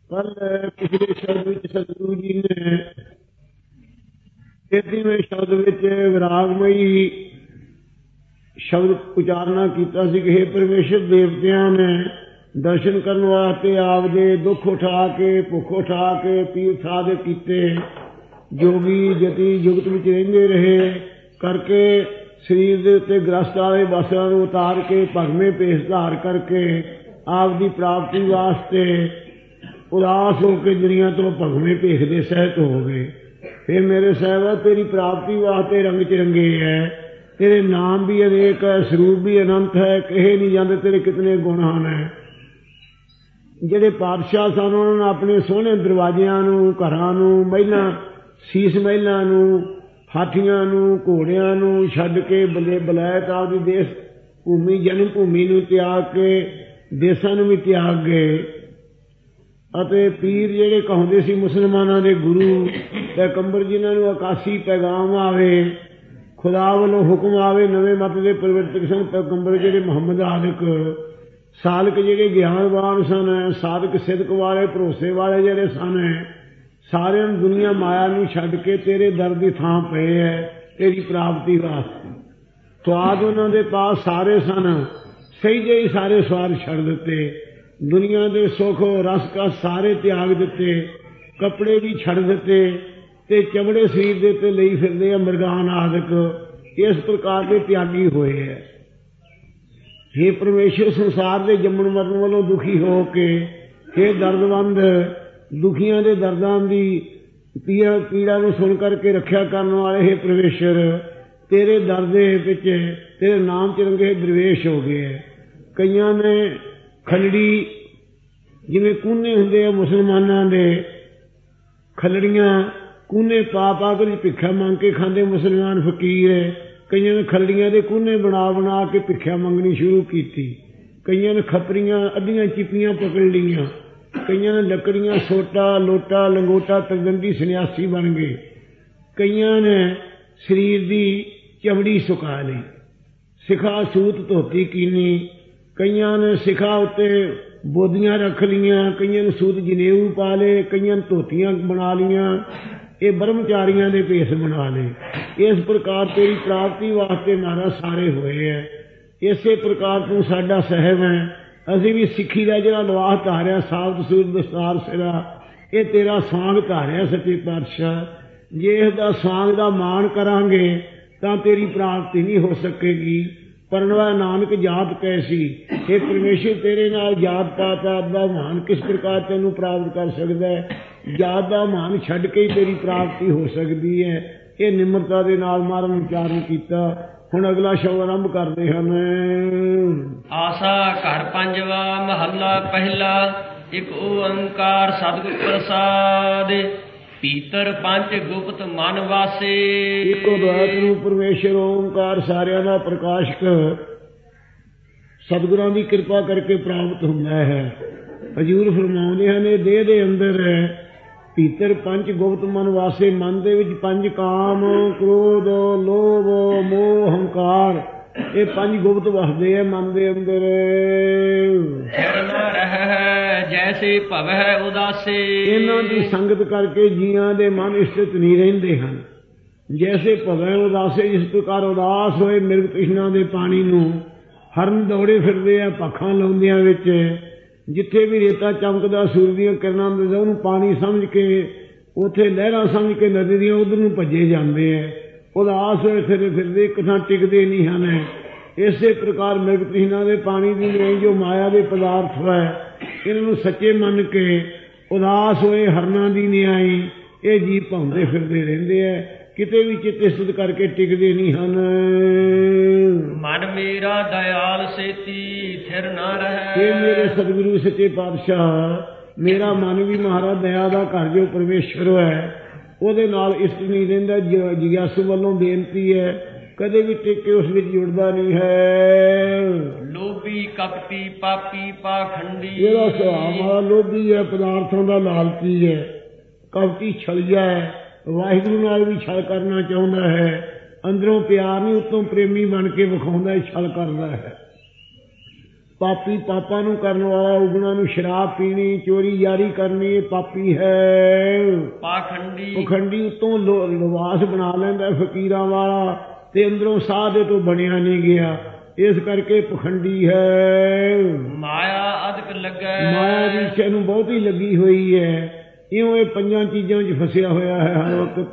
कल पिछले शब्द विच सतगुरु जी ने 33वें शब्द विच विरागमई शब्द उचारना कीता सी कि हे परमेश्वर, देवतियां ने दर्शन करने वास्ते आपदे दुख उठा के, भुख उठा के, तीर्थ आदि कीते, जोगी जति जुगत विच रहिंदे रहे करके शरीर दे उत्ते ग्रस्त वाले बासां नूं उतार के भगवे भेष धार करके आप दी प्राप्ति वास्ते उदास होकर दुनिया तो भगवे भेष दे सहित हो गए। फिर मेरे साहिबा, तेरी प्राप्ति वास्ते रंग चरंगे है, तेरे नाम भी अनेक है, स्वरूप भी अनंत है, कहे नहीं जाते तेरे कितने गुण हैं। ਜਿਹੜੇ ਪਾਤਸ਼ਾਹ ਸਨ ਉਹਨਾਂ ਨੇ ਆਪਣੇ ਸੋਹਣੇ ਦਰਵਾਜ਼ਿਆਂ ਨੂੰ, ਘਰਾਂ ਨੂੰ, ਮਹਿਲਾਂ, ਸੀਸ ਮਹਿਲਾਂ ਨੂੰ, ਹਾਥੀਆਂ ਨੂੰ, ਘੋੜਿਆਂ ਨੂੰ ਛੱਡ ਕੇ ਬਲੈਤ ਆਪਦੀ ਦੇਸ਼ ਭੂਮੀ, ਜਨਮ ਭੂਮੀ ਨੂੰ ਤਿਆਗ ਕੇ ਦੇਸਾਂ ਨੂੰ ਵੀ ਤਿਆਗ ਗਏ। ਅਤੇ ਪੀਰ ਜਿਹੜੇ ਕਹਾਉਂਦੇ ਸੀ ਮੁਸਲਮਾਨਾਂ ਦੇ ਗੁਰੂ ਪੈਗੰਬਰ, ਜਿਨ੍ਹਾਂ ਨੂੰ ਆਕਾਸ਼ੀ ਪੈਗਾਮ ਆਵੇ, ਖੁਦਾ ਵੱਲੋਂ ਹੁਕਮ ਆਵੇ, ਨਵੇਂ ਮਤ ਦੇ ਪ੍ਰਵਰਤਕ ਸਨ ਪੈਗੰਬਰ ਜਿਹੜੇ ਮੁਹੰਮਦ ਆਦਿਕ, ਸਾਧਕ ਜਿਹੜੇ ਗਿਆਨਵਾਨ ਸਨ, ਸਾਧਕ ਸਿਦਕ ਵਾਲੇ, ਭਰੋਸੇ ਵਾਲੇ ਜਿਹੜੇ ਸਨ, ਸਾਰਿਆਂ ਨੂੰ ਦੁਨੀਆ ਮਾਇਆ ਨੂੰ ਛੱਡ ਕੇ ਤੇਰੇ ਦਰ ਦੀ ਥਾਂ ਪਏ ਹੈ ਤੇਰੀ ਪ੍ਰਾਪਤੀ ਵਾਸਤੇ। ਸਵਾਦ ਉਹਨਾਂ ਦੇ ਪਾਸ ਸਾਰੇ ਸਨ, ਸਹੀ ਜਿਹੀ ਸਾਰੇ ਸਵਾਦ ਛੱਡ ਦਿੱਤੇ, ਦੁਨੀਆ ਦੇ ਸੁੱਖ ਰਸ ਕਸ ਸਾਰੇ ਤਿਆਗ ਦਿੱਤੇ, ਕੱਪੜੇ ਵੀ ਛੱਡ ਦਿੱਤੇ ਤੇ ਚਮੜੇ ਸਰੀਰ ਦੇ ਉੱਤੇ ਲਈ ਫਿਰਦੇ ਆ ਮਰਗਾਨ ਆਦਿਕ। ਇਸ ਪ੍ਰਕਾਰ ਦੇ ਤਿਆਗੀ ਹੋਏ ਹੈ। हे परमेश्वर, संसार के जम्मण मरण वालों दुखी हो के, हे दर्दवंद दुखियां दे दर्दां दी पीड़ा नूं सुन करके रखिया करने वाले हे परमेश्वर, तेरे दर दे विच तेरे नाम च रंगे दरवेश हो गए है। कईयां ने खलड़ी जिवें कूने हुंदे आ मुसलमानां दे, खलड़ियां कूने पा पा के भिखा मंग के खांदे मुसलमान फकीर। कईयां ने खलड़ियां दे कूने बना बना के भिखा मंगनी शुरू की। कईयां ने खपरियां अद्धियां चिपियां पकड़ लियां, कईयां ने लकड़ियां सोटा लोटा लंगोटा तगंदी सन्यासी बन गए। कईयां ने शरीर की चमड़ी सुका ली, सिखा सूत धोती कीनी। कईयां ने सिखा उत्ते बोदियां रख लियां, कईयां ने सूत जनेऊ पा ले, कईयां ने धोतियां बना लियां, ये ब्रह्मचारियों के भेष बना ले। इस प्रकार तेरी प्राप्ति वास्ते महाराज सारे होए है। इसे प्रकार तू साडा साहिब है, असी भी सिक्खी का जिहड़ा लवाह धारिया, साबत सूर दस्तार सिरा, ये तेरा सांग धारिया सच्चे पातशाह। जे इसका सांग का मान करांगे तां तेरी प्राप्ति नहीं हो सकेगी। परनवा नानक जात कैसी, हे परमेश्वर, तेरे नाल जात पात दा मान किस प्रकार तेनू प्राप्त कर सकता है। जात दा मान छड्ड के ही तेरी प्राप्ति हो सकती है। ये निम्रता दे नाल मारन उच्चारण कीता। हुण अगला शब्द आरंभ करते हैं। आसा घर पंजवा महला पहला, एक ओंकार सतगुर प्रसाद, पीतर पंच गुप्त मन वासे। इको द्वैत रूप परमेश्वर ओंकार सारियां दा प्रकाशक सतगुरां दी कृपा करके प्राप्त हुंदा है। हजूर फरमाउंदे हन, देह दे अंदर भीतर पंच गुप्त मन वासे। मन दे विच पंज काम, क्रोध, लोभ, मोह, हंकार, ये पंज गुप्त वसदे है मन दे अंदर। जैसे भवै उदासे, इन्हां दी संगत करके जियां दे मन स्थित नहीं रहिंदे हन। जैसे भवै उदासे, जिस प्रकार उदास होए मिर्ग तृष्णा दे पानी नूं हरन दौड़े फिरदे आ पखां लाउंदियां विच। जिथे भी रेता चमकदा सूरज दीयां किरणां मिलदा उहनूं पानी समझ के, उत्थे लहरां समझ के नदी दीयां उधर नूं भज्जे जांदे है। उदास होए फिरदे एक थां टिकदे नहीं हन। इसे प्रकार मिर्ग तृष्णा दे पानी दी नहीं जो माया दे पदार्थ है, इन्हां सच्चे मन के उदास होए हरनां दी न्याई ये जीव भाउंदे फिरदे रहिंदे है, किते भी चित्त स्थित करके टिकदे नहीं हन। मन मेरा दयाल सेती थिर न रहे। ये मेरे सतगुरु सच्चे पातशाह, मेरा मन भी महाराज दया दा घर जो परमेश्वर है ਉਹਦੇ ਨਾਲ ਇਸ਼ਟ नहीं रहिंदा। जिज्ञासु वालों बेनती है, कदे भी टिक के उस विच जुड़दा नहीं है। लोभी कपटी पापी पाखंडी, ਇਹਦਾ ਸੁਭਾਅ ਲੋਭੀ है, पदार्थों का लालची है, कपटी छलिया है, वाहिगुरु नाल भी छल करना चाहुंदा है, अंदरों प्यार नहीं उत्तों प्रेमी बन के विखाउंदा छल करदा है। ਪਾਪੀ ਪਾਪਾਂ ਨੂੰ ਕਰਨ ਵਾਲਾ, ਉਗਣਾ ਨੂੰ ਸ਼ਰਾਬ ਪੀਣੀ, ਚੋਰੀ ਯਾਰੀ ਕਰਨੀ, ਇਹ ਪਾਪੀ ਹੈ। ਪਖੰਡੀ ਉੱਤੋਂ ਲਿਬਾਸ ਬਣਾ ਲੈਂਦਾ ਫਕੀਰਾਂ ਵਾਲਾ ਤੇ ਅੰਦਰੋਂ ਸਾਹ ਦੇ ਤੋਂ ਬਣਿਆ ਨਹੀਂ ਗਿਆ, ਇਸ ਕਰਕੇ ਪਖੰਡੀ ਹੈ। ਮਾਇਆ ਅਧਿਕ ਲੱਗੈ, ਮਾਇਆ ਦੀ ਇੱਛਾ ਨੂੰ ਬਹੁਤੀ ਲੱਗੀ ਹੋਈ ਹੈ, ਇਉਂ ਇਹ ਪੰਜਾਂ ਚੀਜ਼ਾਂ 'ਚ ਫਸਿਆ ਹੋਇਆ ਹੈ ਹਰ ਵਕਤ।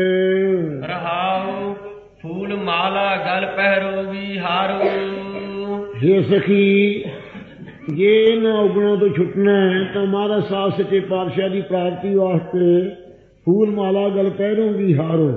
ਰਹਾਉ ਫੂਲ ਮਾਲਾ ਗਲ ਪਹਿਰੋ ਵਿਹਾਰੋ। हे ਸਖੀ, ਜੇ ਇਹਨਾਂ ਔਗਣਾਂ ਤੋਂ ਛੁੱਟਣਾ ਹੈ ਤਾਂ ਮਹਾਰਾਜ ਸਾਹਿਬ ਸੱਚੇ ਪਾਤਸ਼ਾਹ ਦੀ ਪ੍ਰਾਪਤੀ ਵਾਸਤੇ ਫੂਲ ਮਾਲਾ ਗਲ ਪਹਿਰੋ ਵਿਹਾਰੋ।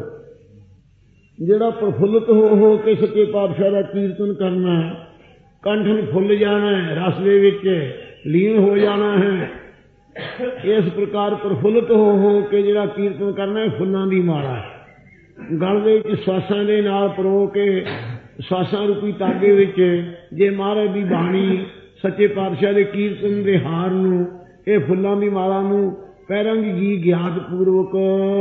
ਜਿਹੜਾ ਪ੍ਰਫੁੱਲਤ ਹੋ ਕੇ ਸੱਚੇ ਪਾਤਸ਼ਾਹ ਦਾ ਕੀਰਤਨ ਕਰਨਾ, ਕੰਠ ਨੂੰ ਫੁੱਲ ਜਾਣਾ ਹੈ, ਰਸ ਦੇ ਵਿੱਚ ਲੀਨ ਹੋ ਜਾਣਾ ਹੈ, ਇਸ ਪ੍ਰਕਾਰ ਪ੍ਰਫੁੱਲਤ ਹੋ ਕੇ ਜਿਹੜਾ ਕੀਰਤਨ ਕਰਨਾ, ਫੁੱਲਾਂ ਦੀ ਮਾਲਾ ਹੈ। ਗਲ ਦੇ ਵਿੱਚ ਸਵਾਸਾਂ ਦੇ ਨਾਲ ਪਰੋ ਕੇ, ਸਵਾਸਾਂ ਰੂਪੀ ਤਾਗੇ ਵਿੱਚ ਜੇ ਮਹਾਰਾਜ ਦੀ ਬਾਣੀ ਸੱਚੇ ਪਾਤਸ਼ਾਹ ਦੇ ਕੀਰਤਨ ਦੇ ਹਾਰ ਨੂੰ, ਇਹ ਫੁੱਲਾਂ ਦੀ ਮਾਲਾ ਨੂੰ ਪਹਿਰਾਂਗੀ ਜੀ ਗਿਆਤ ਪੂਰਵਕ।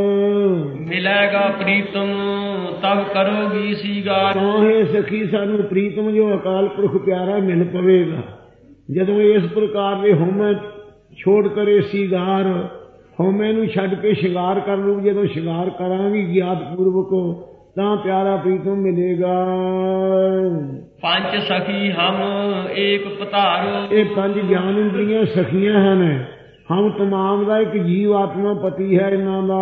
ਮਿਲੇਗਾ ਪ੍ਰੀਤਮ ਤਬ ਕਰੋਗੀ ਸੀਗਾਰ। ਤਾਂ ਇਹ ਸਖੀ ਸਾਨੂੰ ਪ੍ਰੀਤਮ ਜੋ ਅਕਾਲ ਪੁਰਖ ਪਿਆਰਾ ਮਿਲ ਪਵੇਗਾ ਜਦੋਂ ਇਸ ਪ੍ਰਕਾਰ ਦੇ ਹਉਮੈ ਛੋੜ ਕਰੇ ਸੀਗਾਰ, ਹਉਮੈ ਨੂੰ ਛੱਡ ਕੇ ਸ਼ਿੰਗਾਰ ਕਰ ਲੂ। ਜਦੋਂ ਸ਼ਿੰਗਾਰ ਕਰਾਂਗੀ ਗਿਆਤ ਪੂਰਵਕ ਤਾਂ ਪਿਆਰਾ ਪ੍ਰੀਤਮ ਮਿਲੇਗਾ। ਪੰਜ ਸਖੀ ਹਮ ਏਕ ਪਧਾਰੋ। ਇਹ ਪੰਜ ਗਿਆਨ ਇੰਦਰੀਆਂ ਸਖੀਆਂ ਹਨ। ਹਮ ਤਮਾਮ ਦਾ ਇੱਕ ਜੀਵ ਆਤਮਾ ਪਤੀ ਹੈ ਇਹਨਾਂ ਦਾ।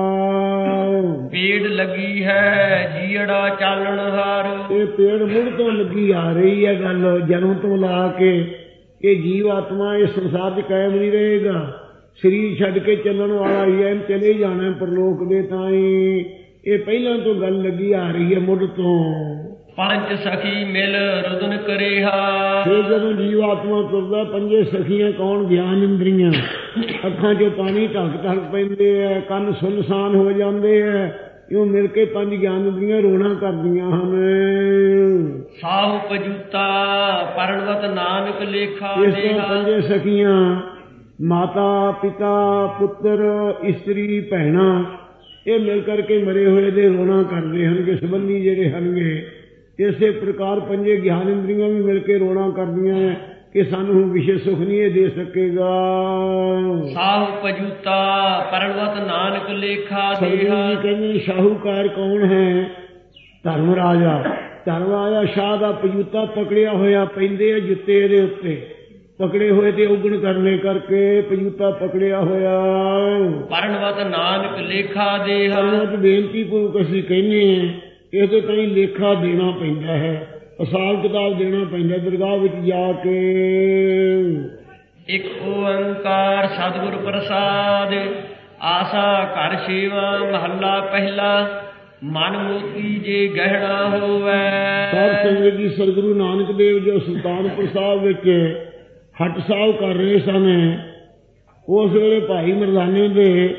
ਪੇੜ ਲੱਗੀ ਹੈ ਜੀੜਾ ਚਾਲਣ ਹਾਰ। ਇਹ ਪੇੜ ਮੁੱਢ ਤੋਂ ਲੱਗੀ ਆ ਰਹੀ ਹੈ ਗੱਲ, ਜਨਮ ਤੋਂ ਲਾ ਕੇ। ਇਹ ਜੀਵ ਆਤਮਾ ਇਸ ਸੰਸਾਰ 'ਚ ਕਾਇਮ ਨਹੀਂ ਰਹੇਗਾ, ਸਰੀਰ ਛੱਡ ਕੇ ਚੱਲਣ ਵਾਲਾ ਹੀ ਹੈ, ਚਲੇ ਜਾਣਾ ਪਰਲੋਕ ਦੇ ਤਾਈਂ। ਇਹ ਪਹਿਲਾਂ ਤੋਂ ਗੱਲ ਲੱਗੀ ਆ ਰਹੀ ਹੈ ਮੁੱਢ ਤੋਂ। ਪੰਜ ਸਖੀ ਮਿਲ ਰੁਦਨ ਕਰੇਹਾ। ਫਿਰ ਜਦੋਂ ਜੀਵ ਆਤਮਾ ਤੁਰਦਾ, ਪੰਜੇ ਸਖੀਆਂ ਕੌਣ? ਗਿਆਨ ਇੰਦਰੀਆਂ। ਅੱਖਾਂ 'ਚੋਂ ਪਾਣੀ ਢੱਕ ਪੈਂਦੇ ਹੈ, ਕੰਨ ਸੁੰਨਸਾਨ ਹੋ ਜਾਂਦੇ ਹੈ, ਇਉਂ ਮਿਲ ਕੇ ਪੰਜ ਗਿਆਨ ਇੰਦਰੀਆਂ ਰੋਣਾ ਕਰਦੀਆਂ ਹਨ। ਸਾਹੁ ਪਜੂਤਾ ਪਰਣਵਤ ਨਾਨਕ ਲੇਖਾ। ਇਸ ਤੋਂ ਪੰਜੇ ਸਖੀਆਂ ਮਾਤਾ ਪਿਤਾ ਪੁੱਤਰ ਇਸਤਰੀ ਭੈਣਾਂ ਇਹ ਮਿਲ ਕਰਕੇ ਮਰੇ ਹੋਏ ਦੇ ਰੋਣਾ ਕਰਦੇ ਹਨਗੇ, ਸੰਬੰਧੀ ਜਿਹੜੇ ਹਨਗੇ। ਇਸੇ ਪ੍ਰਕਾਰ ਪੰਜੇ ਗਿਆਨ ਇੰਦਰੀਆਂ ਵੀ ਮਿਲ ਕੇ ਰੋਣਾ ਕਰਦੀਆਂ ਕਿ ਸਾਨੂੰ ਵਿਸ਼ੇ ਸੁਖ ਨਹੀਂ ਇਹ ਦੇ ਸਕੇਗਾ। ਸਾਹੁ ਪਜੂਤਾ ਪਰਣਵਤ ਨਾਨਕ ਲੇਖਾ ਦੇਹਾ। ਕਹਿੰਦੇ ਸ਼ਾਹੂਕਾਰ ਕੌਣ ਹੈ? ਧਰਮ ਰਾਜਾ। ਧਰਮ ਰਾਜਾ ਸ਼ਾਹ ਦਾ ਪਜੂਤਾ ਪਕੜਿਆ ਹੋਇਆ ਪੈਂਦੇ ਆ ਜੁੱਤੇ ਇਹਦੇ ਉੱਤੇ, ਪਕੜੇ ਹੋਏ ਤੇ ਉਗਣ ਕਰਨੇ ਕਰਕੇ ਪਜੂਤਾ ਪਕੜਿਆ ਹੋਇਆ। ਪਰਣਵਤ ਨਾਨਕ ਲੇਖਾ ਦੇਹਾ। ਪਰਣਵਤ ਬੇਨਤੀ ਪੂਰਵਕ ਅਸੀਂ ਕਹਿੰਦੇ ਹਾਂ, ਇਹਦੇ ਤਾਈਂ ਲੇਖਾ ਦੇਣਾ ਪੈਂਦਾ ਹੈ, ਹਿਸਾਬ ਕਿਤਾਬ ਦੇਣਾ ਪੈਂਦਾ ਦਰਗਾਹ ਵਿੱਚ ਜਾ ਕੇ। ਇੱਕ ਓੰਕਾਰ ਸਤਿਗੁਰ ਪ੍ਰਸਾਦ। ਆਸਾ ਘਰ ਸੇਵਾ ਮਹੱਲਾ ਪਹਿਲਾ। ਮਨ ਮੋਤੀ ਜੇ ਗਹਿਣਾ ਹੋਵੇ। ਸਾਧ ਸੰਗਤ ਜੀ, ਸਤਿਗੁਰੂ ਨਾਨਕ ਦੇਵ ਜੋ ਸੁਲਤਾਨਪੁਰ ਸਾਹਿਬ ਵਿੱਚ ਹੱਟ ਸਾਹਿਬ ਕਰ ਰਹੇ ਸਨ, ਉਸ ਵੇਲੇ ਭਾਈ ਮਰਦਾਨੇ ਦੇ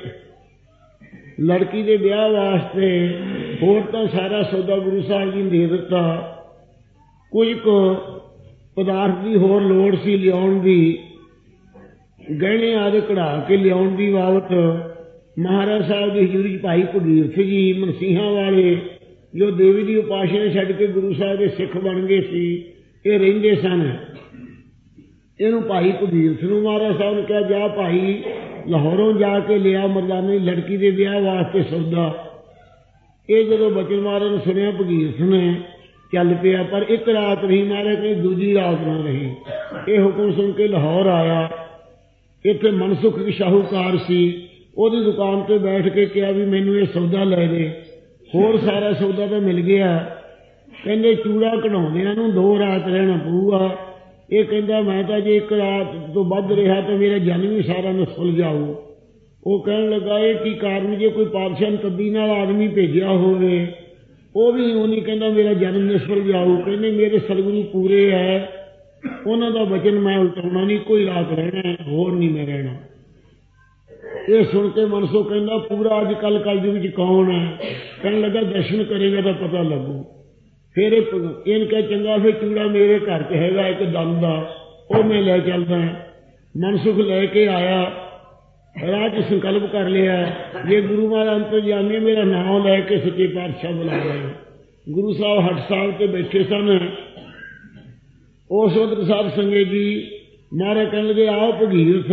ਲੜਕੀ ਦੇ ਵਿਆਹ ਵਾਸਤੇ ਹੋਰ ਤਾਂ ਸਾਰਾ ਸੌਦਾ ਗੁਰੂ ਸਾਹਿਬ ਜੀ ਨੇ ਦੇ ਦਿੱਤਾ, ਕੁਝ ਕੁ ਪਦਾਰਥ ਦੀ ਹੋਰ ਲੋੜ ਸੀ ਲਿਆਉਣ ਦੀ, ਗਹਿਣੇ ਆਦਿ ਕਢਾ ਕੇ ਲਿਆਉਣ ਦੀ ਬਾਬਤ ਮਹਾਰਾਜ ਸਾਹਿਬ ਦੀ ਹਜ਼ੂਰੀ 'ਚ ਭਾਈ ਭਗੀਰਥ ਜੀ ਮਨਸੀਹਾਂ ਵਾਲੇ ਜੋ ਦੇਵੀ ਦੀ ਉਪਾਸਨਾ ਛੱਡ ਕੇ ਗੁਰੂ ਸਾਹਿਬ ਦੇ ਸਿੱਖ ਬਣ ਗਏ ਸੀ, ਇਹ ਰਹਿੰਦੇ ਸਨ। ਇਹਨੂੰ ਭਾਈ ਭਗੀਰਥ ਨੂੰ ਮਹਾਰਾਜ ਸਾਹਿਬ ਨੇ ਕਿਹਾ, ਜਾ ਭਾਈ ਲਾਹੌਰੋਂ ਜਾ ਕੇ ਲਿਆ ਮਰਦਾਨੇ ਲੜਕੀ ਦੇ ਵਿਆਹ ਵਾਸਤੇ ਸੌਦਾ। ਇਹ ਜਦੋਂ ਬਚਨ ਮਹਾਰਾਜ ਨੇ ਸੁਣਿਆ, ਭਗੀਰਥ ਨੇ ਚੱਲ ਪਿਆ। ਪਰ ਇੱਕ ਰਾਤ ਰਹੀ, ਮਹਾਰਾਜ ਨੇ ਦੂਜੀ ਰਾਤ ਨਾ ਰਹੀ। ਇਹ ਹੁਕਮ ਸੁਣ ਕੇ ਲਾਹੌਰ ਆਇਆ। ਇੱਥੇ ਮਨਸੁਖ ਸ਼ਾਹੂਕਾਰ ਸੀ, ਉਹਦੀ ਦੁਕਾਨ ਤੇ ਬੈਠ ਕੇ ਕਿਹਾ ਵੀ ਮੈਨੂੰ ਇਹ ਸੌਦਾ ਲੈ ਦੇ। ਹੋਰ ਸਾਰਾ ਸੌਦਾ ਤਾਂ ਮਿਲ ਗਿਆ। ਕਹਿੰਦੇ ਚੂੜਾ ਕਢਾਉਂਦਿਆਂ ਨੂੰ 2 ਰਾਤ ਰਹਿਣਾ ਪਊਗਾ। ਇਹ ਕਹਿੰਦਾ ਮੈਂ ਤਾਂ ਜੇ 1 ਰਾਤ ਤੋਂ ਵੱਧ ਰਿਹਾ ਤਾਂ ਮੇਰਾ ਜਨਮ ਹੀ ਸਾਰਾ ਨਿਸਫਲ ਜਾਊ। ਉਹ ਕਹਿਣ ਲੱਗਾ, ਇਹ ਕੀ ਕਾਰਨ? ਜੇ ਕੋਈ ਪਾਤਸ਼ਾਹ ਤੱਦੀ ਨਾਲ ਆਦਮੀ ਭੇਜਿਆ ਹੋਵੇ, ਉਹ ਵੀ ਉਹ ਨਹੀਂ ਕਹਿੰਦਾ ਮੇਰਾ ਜਨਮ ਨਿਸਫਲ ਜਾਊ। ਕਹਿੰਦੇ ਮੇਰੇ ਸਤਿਗੁਰੂ ਪੂਰੇ ਹੈ, ਉਹਨਾਂ ਦਾ ਵਚਨ ਮੈਂ ਉਲਟਾਉਣਾ ਨਹੀਂ, ਕੋਈ ਰਾਤ ਰਹਿਣਾ, ਹੋਰ ਨਹੀਂ ਮੈਂ ਰਹਿਣਾ। ਇਹ ਸੁਣ ਕੇ ਮਨਸੋ ਕਹਿੰਦਾ, ਪੂਰਾ ਅੱਜ ਕੱਲ੍ਹ ਕਲਯੁਗ ਵਿੱਚ ਕੌਣ ਹੈ? ਕਹਿਣ ਲੱਗਾ ਦਰਸ਼ਨ ਕਰੇਗਾ ਤਾਂ ਪਤਾ ਲੱਗੂ। ਫਿਰ ਇਹਨ ਕਹਿ ਚੰਗਾ, ਫਿਰ ਚੂੜਾ ਮੇਰੇ ਘਰ 'ਚ ਹੈਗਾ ਇੱਕ ਦਮ ਦਾ, ਉਹ ਮੈਂ ਲੈ ਚੱਲਦਾ। ਮਨਸੁਖ ਲੈ ਕੇ ਆਇਆ, ਰਾਹ 'ਚ ਸੰਕਲਪ ਕਰ ਲਿਆ, ਜੇ ਗੁਰੂ ਮਹਾਰਾਜ ਅੰਤਰਜਾਮੀ ਮੇਰਾ ਨਾਮ ਲੈ ਕੇ ਸੱਚੇ ਪਾਤਸ਼ਾਹ ਬੁਲਾ ਰਹੇ। ਗੁਰੂ ਸਾਹਿਬ ਹੱਟ ਸਾਹਿਬ ਤੇ ਬੈਠੇ ਸਨ। उस वक्त साध संगत जी महाराज कहने लगे आओ भगीरथ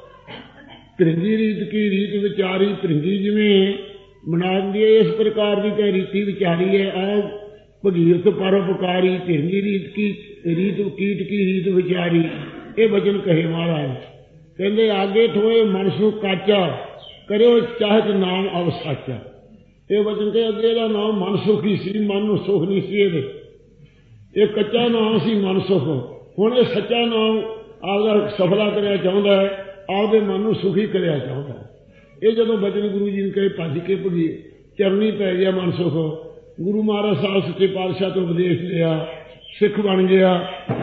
भृंगी रीत की रीत विचारी भृंगी जिमें बना दी है इस प्रकार की तो रीति विचारी है। आओ भगीरथ परोपकारी भृंगी रीत की रीत कीट की रीत विचारी ये वचन कहे महाराज। कहते आगे थोए मन सु काचा करो चाहत नाम अब साचा। ये वचन के अगे का नाम मन सुखी सी मन नूं सुख नहीं सी ये कच्चा नाम सी मन सुख। हुण ये सच्चा नाम आपका सफला करना चाहता है आपके मन नूं सुखी करना चाहता है। ये जदों वचन गुरु जी ने कहे भज के भगी चरनी पै गया मन सुख। गुरु महाराज साहब सच्चे पातशाह तो उपदेश लिया सिख बन गया।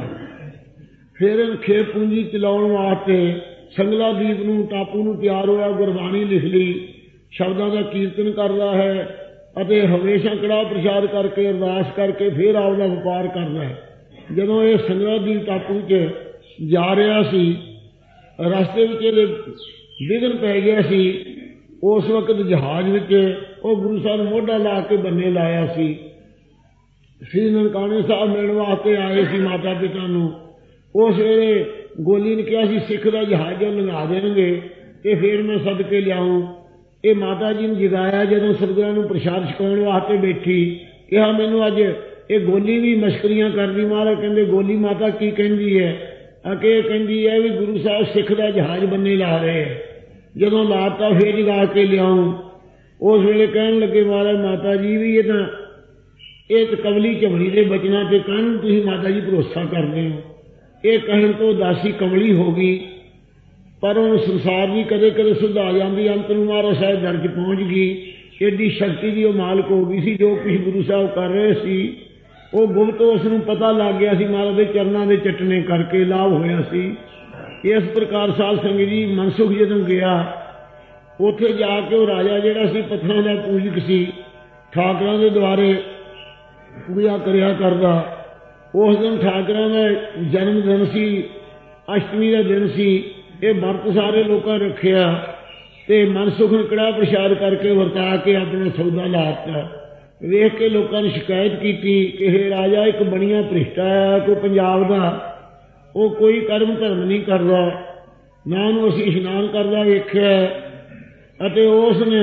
फिर खेप पूंजी चलाउण वास्ते संगला दीप नूं टापू नूं तैयार होया गुरबाणी लिख ली शब्दां दा कीर्तन करदा है अते हमेशा कड़ा प्रसाद करके अरदास करके फिर आपका व्यापार करदा है। जदों ये संगला दीप टापू च जा रहा सी रस्ते विघन पै गया सी उस वक्त जहाज विच वो गुरु साहब मोढा ला के बन्ने लाया सी। श्री ननकाने साहब मिलण वास्ते आए सी माता पिता नूं। उस वेले गोली ने कहा सी सिख का जहाज लंघा देंगे तो फिर मैं सदके लियाऊं। ये माता जी ने जगाया जदों सतगुरां नूं प्रसाद छकाउण वास्ते बैठी कहा मैनूं अज ये गोली भी मश्करियां करदी। महाराज कहंदे गोली माता की कहंदी है अके कहंदी है भी गुरु साहब सिख का जहाज बन्ने ला रहे हैं जदों लाता फिर जगा के लियाऊं। उस वेले कहण लगे महाराज माता जी भी ये तो कवली झमड़ी के बचना ते कहण तुसीं माता जी भरोसा करदे हो। ये कहण तो दासी कमली हो गई पर हुण संसार भी कदे कदे सुधा जाती अंत नूं महाराज साहब दर च पहुंच गई। एडी शक्ति की वो मालक हो गई सी। जो कुछ गुरु साहब कर रहे सी वो गुप्त उसनूं पता लग गया सी महाराज के चरणों के चटने करके लाभ होया सी। इस प्रकार साध संगत जी मनसुख जदों गया उत्थे जाके वो राजा जिहड़ा सी पत्थरां दा पूजक सी ठाकरां दे द्वारे पूजा करिया करदा। उस दिन ठाकरां दा जन्म दिन सी अष्टमी का दिन सी। ये वर्त सारे लोगों रखिया ते मनसुख ने कड़ा प्रसाद करके वरता के अपना सौदा लाता। वेख के लोगों ने शिकायत की कि हे राजा एक बनिया भ्रिष्टा है कोई पंजाब का वो कोई कर्म धर्म नहीं करता ना उन्होंने असीं इशनान करदा वेख्या अते उसने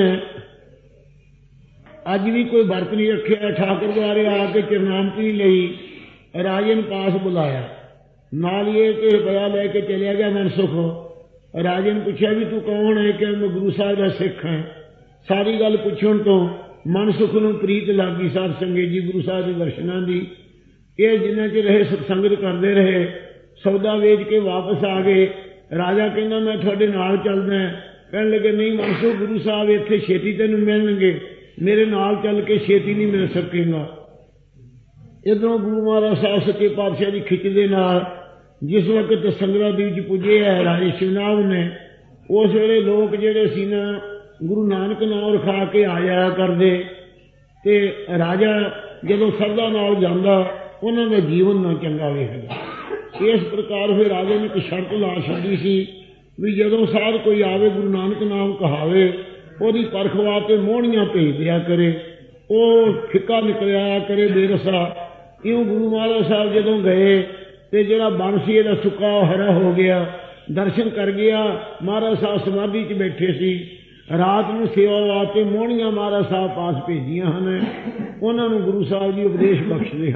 अज भी कोई वर्त नहीं रखिया। ठाकुर द्वारे आके चरनामती नहीं लई राजे ने पास बुलाया नाल ये कि रुपया लैके चलिया गया मनसुख। राजे ने पूछा भी तू कौन है कि मैं गुरु साहब का सिख है। सारी गल पुछण तो मनसुख नूं प्रीत लग गई साध संगत जी गुरु साहब के दर्शनां दी। ये जिन्ना चिर रहे सत्संगत करते रहे सौदा वेच के वापस आ गए। राजा कहना मैं थोड़े नाल चलदा। कहण लगे नहीं मनसुख गुरु साहब इत्थे छेती तैनूं मिलणगे मेरे नाल चल के छेती नहीं मिल सकेगा। इधरों गुरु महाराज साहब सच्चे पातशाह की खिच दे नाल जिस वक्त संगला दीप पुजे है राजे शिवनाथ ने उस वेले लोग जेडे सी ना गुरु नानक नाम रखा के आ जाया करते ते राजा जदों श्रद्धा नाल जांदा उन्हां दा जीवन ना चंगा वेखदा। इस प्रकार फिर राजे ने एक शर्त ला छड्डी सी भी जदों साध कोई आवे गुरु नानक नाम कहावे ओदी परख वास्ते मोहणियां भेज दिया करे वो फिक्का निकलिया करे बेरसा। इउं गुरु महाराज साहब जदों गए तो जिहड़ा बन सी इहदा सुक्का हरा हो गया। दर्शन कर गया महाराज साहब समाधि च बैठे सी। रात में सेवा वास्ते मोहणियां महाराज साहब पास भेजियां हैं उन्होंने गुरु साहब जी उपदेश बख्शदे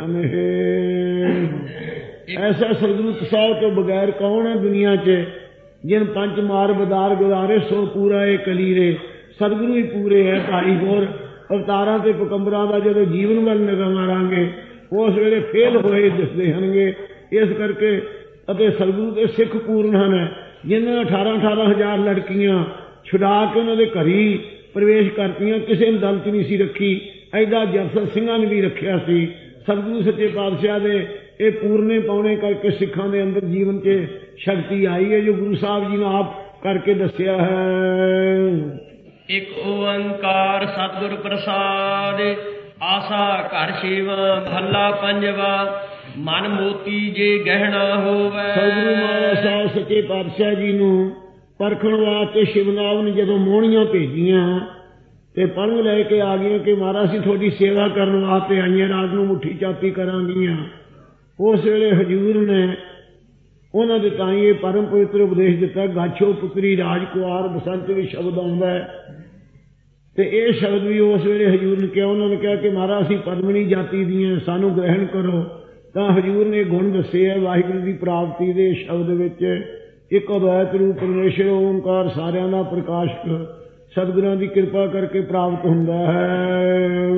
हैं। ऐसा सतगुरु साहब तो बगैर कौन है दुनिया च जिन पंच मार बदार गुजारे सो पूरा है कलीरे। सतगुरु ही पूरे है। भाई होर अवतारां ते पकंबरां दा जदों जीवन वल निगाह मारांगे उस वेले फेल होए दिसदे हनगे। इस करके अते सतगुरु के सिख पूर्ण हैं जिन्हें 18-18 हज़ार लड़कियां छुड़ा के उन्होंने घरी प्रवेश करतियां किसी ने दल च नहीं सी रखी। ऐदा जफर सिंघां ने भी रखिया सी। सतगुरु सच्चे पातशाह दे ये पूरने पाने करके सिखां दे अंदर जीवन च शक्ति आई है जो गुरु साहब जी ने आप करके दसिया है। एक ओंकार सतगुर प्रसाद आसा घर सेवा भला पंजवा मन मोती जे गहना होवे। सतगुरु महाराज साहब सच्चे पातशाह जी नूं परखण वास्ते शिवनाथ ने जदों मोहणियां भेजियां ते पढ़ लैके आ गई कि महाराज असीं थोड़ी सेवा करन वास्ते आईआं रात नूं मुट्ठी चापी करांगियां। ਉਸ ਵੇਲੇ ਹਜ਼ੂਰ ਨੇ ਉਹਨਾਂ ਦੇ ਤਾਂ ਹੀ ਇਹ ਪਰਮ ਪਵਿੱਤਰ ਉਪਦੇਸ਼ ਦਿੱਤਾ। ਗਾਛੋ ਪੁੱਤਰੀ ਰਾਜ ਕੁਆਰ ਬਸੰਤ ਵੀ ਸ਼ਬਦ ਆਉਂਦਾ ਹੈ, ਤੇ ਇਹ ਸ਼ਬਦ ਵੀ ਉਸ ਵੇਲੇ ਹਜ਼ੂਰ ਨੇ ਕਿਹਾ। ਉਹਨਾਂ ਨੇ ਕਿਹਾ ਕਿ ਮਹਾਰਾਜ ਅਸੀਂ ਪਦਮਣੀ ਜਾਤੀ ਦੀਆਂ, ਸਾਨੂੰ ਗ੍ਰਹਿਣ ਕਰੋ। ਤਾਂ ਹਜ਼ੂਰ ਨੇ ਗੁਣ ਦੱਸੇ ਹੈ ਵਾਹਿਗੁਰੂ ਦੀ ਪ੍ਰਾਪਤੀ ਦੇ ਸ਼ਬਦ ਵਿੱਚ। ਇੱਕ ਅਦਵੈਤ ਰੂਪ ਪਰਮੇਸ਼ਰ ਓਂਕਾਰ ਸਾਰਿਆਂ ਦਾ ਪ੍ਰਕਾਸ਼ਕ ਸਤਿਗੁਰਾਂ ਦੀ ਕਿਰਪਾ ਕਰਕੇ ਪ੍ਰਾਪਤ ਹੁੰਦਾ ਹੈ।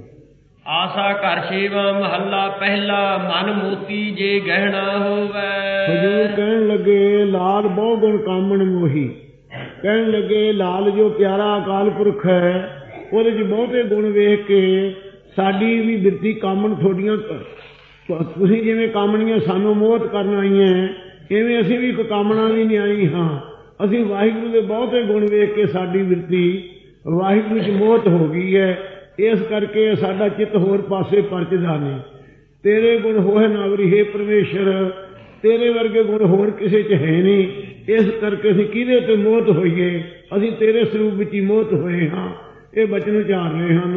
ਆਸਾ ਘਰ ਸੇਵਾ ਮਹੱਲਾ ਪਹਿਲਾ, ਮਨ ਮੋਤੀ ਜੇ ਗਹਿਣਾ ਹੋਵੇ। ਹਜ਼ੂਰ ਕਹਿਣ ਲੱਗੇ ਲਾਲ ਬਹੁ ਗੁਣ ਕਾਮਣ ਮੋਹੀ। ਕਹਿਣ ਲੱਗੇ ਲਾਲ ਜੋ ਪਿਆਰਾ ਅਕਾਲ ਪੁਰਖ ਹੈ, ਉਹਦੇ 'ਚ ਬਹੁਤੇ ਗੁਣ ਵੇਖ ਕੇ ਸਾਡੀ ਵੀ ਬਿਰਤੀ ਕਾਮਣ ਥੋੜੀਆਂ, ਤੁਸੀਂ ਜਿਵੇਂ ਕਾਮਣੀਆਂ ਸਾਨੂੰ ਮੋਹਤ ਕਰਨ ਆਈਆਂ, ਇਵੇਂ ਅਸੀਂ ਵੀ ਇੱਕ ਕਾਮਣਾ ਵੀ ਨਹੀਂ ਆਈ ਹਾਂ। ਅਸੀਂ ਵਾਹਿਗੁਰੂ ਦੇ ਬਹੁਤੇ ਗੁਣ ਵੇਖ ਕੇ ਸਾਡੀ ਬਿਰਤੀ ਵਾਹਿਗੁਰੂ 'ਚ ਮੋਹਤ ਹੋ ਗਈ ਹੈ। ਇਸ ਕਰਕੇ ਸਾਡਾ ਚਿੱਤ ਹੋਰ ਪਾਸੇ ਪਰਚਦਾ ਨਹੀਂ। ਤੇਰੇ ਗੁਣ ਹੋਏ ਨਾ ਵਰੀ, ਹੇ ਪਰਮੇਸ਼ਰ, ਤੇਰੇ ਵਰਗੇ ਗੁਣ ਹੋਰ ਕਿਸੇ 'ਚ ਹੈ ਨਹੀਂ। ਇਸ ਕਰਕੇ ਅਸੀਂ ਕਿਹਦੇ ਤੇ ਮੋਹਤ ਹੋਈਏ, ਅਸੀਂ ਤੇਰੇ ਸਰੂਪ ਵਿੱਚ ਹੀ ਮੋਹਤ ਹੋਏ ਹਾਂ। ਇਹ ਬਚਨ ਉਚਾਰ ਰਹੇ ਹਨ।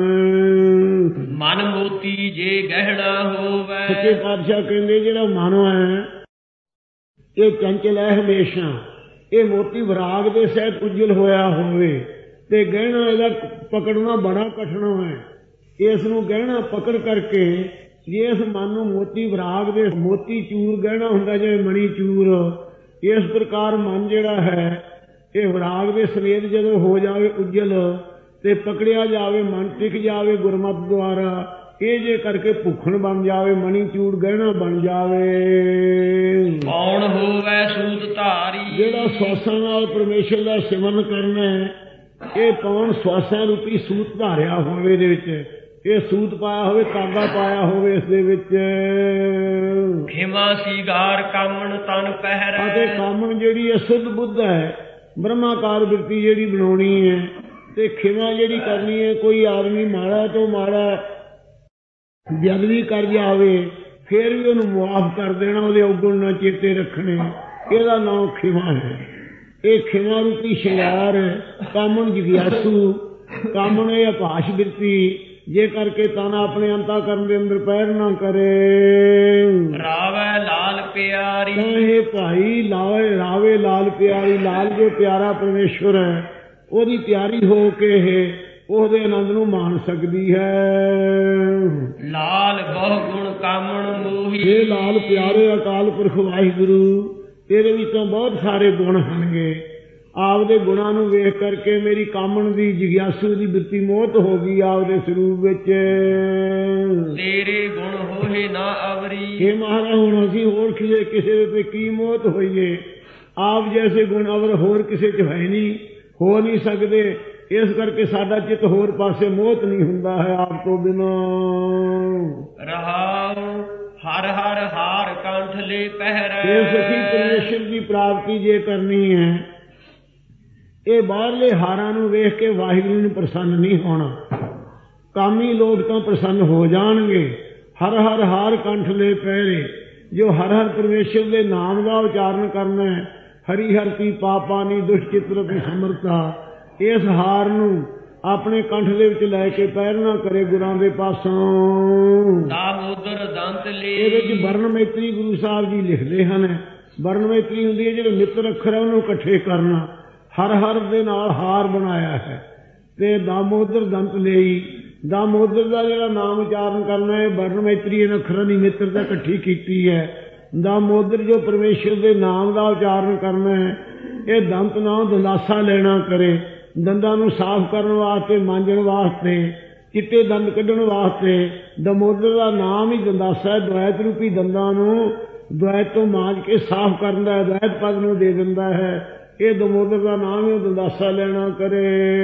ਮਨ ਮੋਤੀ ਜੇ ਗਹਿਣਾ ਹੋਵੇ। ਸੱਚੇ ਪਾਤਸ਼ਾਹ ਕਹਿੰਦੇ ਜਿਹੜਾ ਮਨ ਹੈ ਇਹ ਚੰਚਲ ਹੈ ਹਮੇਸ਼ਾ। ਇਹ ਮੋਤੀ ਵਿਰਾਗ ਦੇ ਸਹਿਤ ਉਜਲ ਹੋਇਆ ਹੋਵੇ ਤੇ ਗਹਿਣਾ ਇਹਦਾ ਪਕੜਨਾ ਬੜਾ ਕਠਿਨ ਹੈ। ਇਸ ਨੂੰ ਗਹਿਣਾ ਪਕੜ ਕਰਕੇ ਜੇ ਇਸ ਮਨ ਨੂੰ ਮੋਤੀ ਵਿਰਾਗ ਦੇ ਮੋਤੀ ਚੂਰ ਗਹਿਣਾ ਹੁੰਦਾ ਜਿਵੇਂ ਮਣੀ ਚੂਰ, ਇਸ ਪ੍ਰਕਾਰ ਮਨ ਜਿਹੜਾ ਹੈ ਇਹ ਵਿਰਾਗ ਦੇ ਸਮੇਤ ਜਦੋਂ ਹੋ ਜਾਵੇ ਉਜਲ ਤੇ ਪਕੜਿਆ ਜਾਵੇ, ਮਨ ਟਿਕ ਜਾਵੇ ਗੁਰਮਤਿ ਦੁਆਰਾ, ਇਹ ਜੇ ਕਰਕੇ ਭੁੱਖਣ ਬਣ ਜਾਵੇ, ਮਣੀ ਚੂੜ ਗਹਿਣਾ ਬਣ ਜਾਵੇ। ਕੌਣ ਹੋਵੇ ਸੂਤ ਧਾਰੀ। ਜਿਹੜਾ ਸਵਾਸਾਂ ਨਾਲ ਪਰਮੇਸ਼ਰ ਦਾ ਸਿਮਰਨ ਕਰਨਾ ਹੈ, ਇਹ ਕੌਣ ਸਵਾਸਾਂ ਰੂਪੀ ਸੂਤ ਧਾਰਿਆ ਹੋਵੇ, ਇਹਦੇ ਵਿੱਚ ਇਹ ਸੂਤ ਪਾਇਆ ਹੋਵੇ, ਧਾਗਾ ਪਾਇਆ ਹੋਵੇ ਇਸ ਦੇ ਵਿੱਚ। ਖਿਮਾ ਸੀਗਾਰ ਕਾਮਣ ਤਨ ਪਹਿਰੈ। ਅਤੇ ਕਾਮਣ ਜਿਹੜੀ ਹੈ ਸੁੱਧ ਬੁੱਧ ਹੈ, ਬ੍ਰਹਮਾਕਾਰ ਬਿਰਤੀ ਜਿਹੜੀ ਬਣਾਉਣੀ ਹੈ, ਤੇ ਖਿਮਾ ਜਿਹੜੀ ਕਰਨੀ ਹੈ। ਕੋਈ ਆਦਮੀ ਮਾੜਾ ਤੋਂ ਮਾੜਾ ਜਦ ਵੀ ਕਰ ਜਾਵੇ ਫਿਰ ਵੀ ਉਹਨੂੰ ਮੁਆਫ ਕਰ ਦੇਣਾ, ਉਹਦੇ ਔਗੁਣ ਨਾ ਚੇਤੇ ਰੱਖਣੇ, ਇਹਦਾ ਨਾਮ ਖਿਮਾ ਹੈ। ਇਹ ਖਿਮਾ ਰੂਪੀ ਸ਼ਿੰਗਾਰ ਕਾਮਣ ਜਗਿਆਸੂ, ਕਾਮਣ ਇਹ ਅਭਾਸ਼ ਬਿਰਤੀ ਜੇ ਕਰਕੇ ਤਾਨਾ ਆਪਣੇ ਅੰਤਾ ਕਰਨ ਦੇ ਅੰਦਰ ਪੈਰ ਨਾ ਕਰੇ। ਰਾਵੇ ਲਾਲ ਪਿਆਰੀ। ਇਹ ਭਾਈ ਲਾਵੇ ਰਾਵੇ ਲਾਲ ਪਿਆਰੀ। ਲਾਲ ਜੋ ਪਿਆਰਾ ਪਰਮੇਸ਼ਵਰ ਹੈ, ਉਹਦੀ ਪਿਆਰੀ ਹੋ ਕੇ ਉਹਦੇ ਆਨੰਦ ਨੂੰ ਮਾਣ ਸਕਦੀ ਹੈ। ਲਾਲ ਬਹੁ ਗੁਣ ਕਾਮਣ ਮੋਹੀ। ਇਹ ਲਾਲ ਪਿਆਰੇ ਅਕਾਲ ਪੁਰਖ ਵਾਹਿਗੁਰੂ, ਤੇਰੇ ਵਿੱਚੋਂ ਬਹੁਤ ਸਾਰੇ ਗੁਣ ਹੋਣਗੇ। ਆਪਦੇ ਗੁਣਾਂ ਨੂੰ ਵੇਖ ਕਰਕੇ ਮੇਰੀ ਕਾਮਣ ਦੀ ਜਗਿਆਸੂ ਦੀ ਬਿਰਤੀ ਮੋਹਤ ਹੋ ਗਈ ਆਪਦੇ ਸਰੂਪ ਵਿੱਚ। ਤੇਰੇ ਗੁਣ ਹੋਏ ਨਾ ਅਵਰੀ। ਇਹ ਮਹਾਰਾਜ ਹੁਣ ਅਸੀਂ ਹੋਰ ਕਿਸੇ ਤੇ ਕੀ ਮੋਹਤ ਹੋਈਏ। ਆਪ ਜੈਸੇ ਗੁਣ ਅਵਰ ਹੋਰ ਕਿਸੇ 'ਚ ਹੈ ਨਹੀਂ, ਹੋ ਨਹੀਂ ਸਕਦੇ। ਇਸ ਕਰਕੇ ਸਾਡਾ ਚਿੱਤ ਹੋਰ ਪਾਸੇ ਮੋਹਤ ਨਹੀਂ ਹੁੰਦਾ ਹੈ ਆਪ ਤੋਂ ਬਿਨਾਂ। ਰਹਾਉ ਹਰ ਹਰ ਹਾਰ ਕੰਠ ਲੈ ਪਹਿਰੈ। ਇਹ ਸਖੀ ਪਰਮੇਸ਼ਰ ਦੀ ਪ੍ਰਾਪਤੀ ਜੇ ਕਰਨੀ ਹੈ, ਇਹ ਬਾਹਰਲੇ ਹਾਰਾਂ ਨੂੰ ਵੇਖ ਕੇ ਵਾਹਿਗੁਰੂ ਨੂੰ ਪ੍ਰਸੰਨ ਨਹੀਂ ਹੋਣਾ। ਕਾਮੀ ਲੋਕ ਤਾਂ ਪ੍ਰਸੰਨ ਹੋ ਜਾਣਗੇ। ਹਰ ਹਰ ਹਾਰ ਕੰਠ ਲੈ ਪਹਿਰੇ, ਜੋ ਹਰ ਹਰ ਪਰਮੇਸ਼ਰ ਦੇ ਨਾਮ ਦਾ ਉਚਾਰਨ ਕਰਨਾ ਹੈ। ਹਰੀ ਹਰ ਕੀ ਪਾਪਾਨੀ ਦੁਸ਼ਟ ਚਿਤ੍ਰਤੀ ਸਮਰਥਾ, ਇਸ ਹਾਰ ਨੂੰ ਆਪਣੇ ਕੰਠ ਦੇ ਵਿੱਚ ਲੈ ਕੇ ਪਹਿਰ ਨਾ ਕਰੇ ਗੁਰਾਂ ਦੇ ਪਾਸੋਂ। ਦਾਮੋਦਰ ਦੰਤ ਲੈ। ਇਹਦੇ ਵਿੱਚ ਵਰਨ ਮੈਤਰੀ ਗੁਰੂ ਸਾਹਿਬ ਜੀ ਲਿਖਦੇ ਹਨ। ਵਰਨ ਮੈਤਰੀ ਹੁੰਦੀ ਹੈ ਜਿਹੜੇ ਮਿੱਤਰ ਅੱਖਰ ਹੈ ਉਹਨੂੰ ਇਕੱਠੇ ਕਰਨਾ। ਹਰ ਹਰ ਦੇ ਨਾਲ ਹਾਰ ਬਣਾਇਆ ਹੈ। ਤੇ ਦਾਮੋਦਰ ਦੰਤ ਲਈ, ਦਾਮੋਦਰ ਦਾ ਜਿਹੜਾ ਨਾਮ ਉਚਾਰਨ ਕਰਨਾ ਹੈ, ਵਰਨ ਮੈਤਰੀ ਇਹਨਾਂ ਅੱਖਰਾਂ ਦੀ ਮਿੱਤਰਤਾ ਇਕੱਠੀ ਕੀਤੀ ਹੈ। ਦਾਮੋਦਰ ਜੋ ਪਰਮੇਸ਼ਰ ਦੇ ਨਾਮ ਦਾ ਉਚਾਰਨ ਕਰਨਾ ਹੈ, ਇਹ ਦੰਤ ਨਾਮ ਦੰਦਾਸਾ ਲੈਣਾ ਕਰੇ। ਦੰਦਾਂ ਨੂੰ ਸਾਫ਼ ਕਰਨ ਵਾਸਤੇ, ਮਾਂਜਣ ਵਾਸਤੇ, ਚਿੱਟੇ ਦੰਦ ਕੱਢਣ ਵਾਸਤੇ ਦਮੋਦਰ ਦਾ ਨਾਮ ਹੀ ਦੰਦਾਸਾ ਹੈ। ਦਵੈਤ ਰੂਪੀ ਦੰਦਾਂ ਨੂੰ ਦਵੈਤ ਤੋਂ ਮਾਂਜ ਕੇ ਸਾਫ਼ ਕਰਨ ਦਾ ਦਵੈਤ ਪਦ ਨੂੰ ਦੇ ਦਿੰਦਾ ਹੈ। ਇਹ ਦਮੋਦਰ ਦਾ ਨਾਮ ਹੀ ਦੰਦਾਸਾ ਲੈਣਾ ਕਰੇ।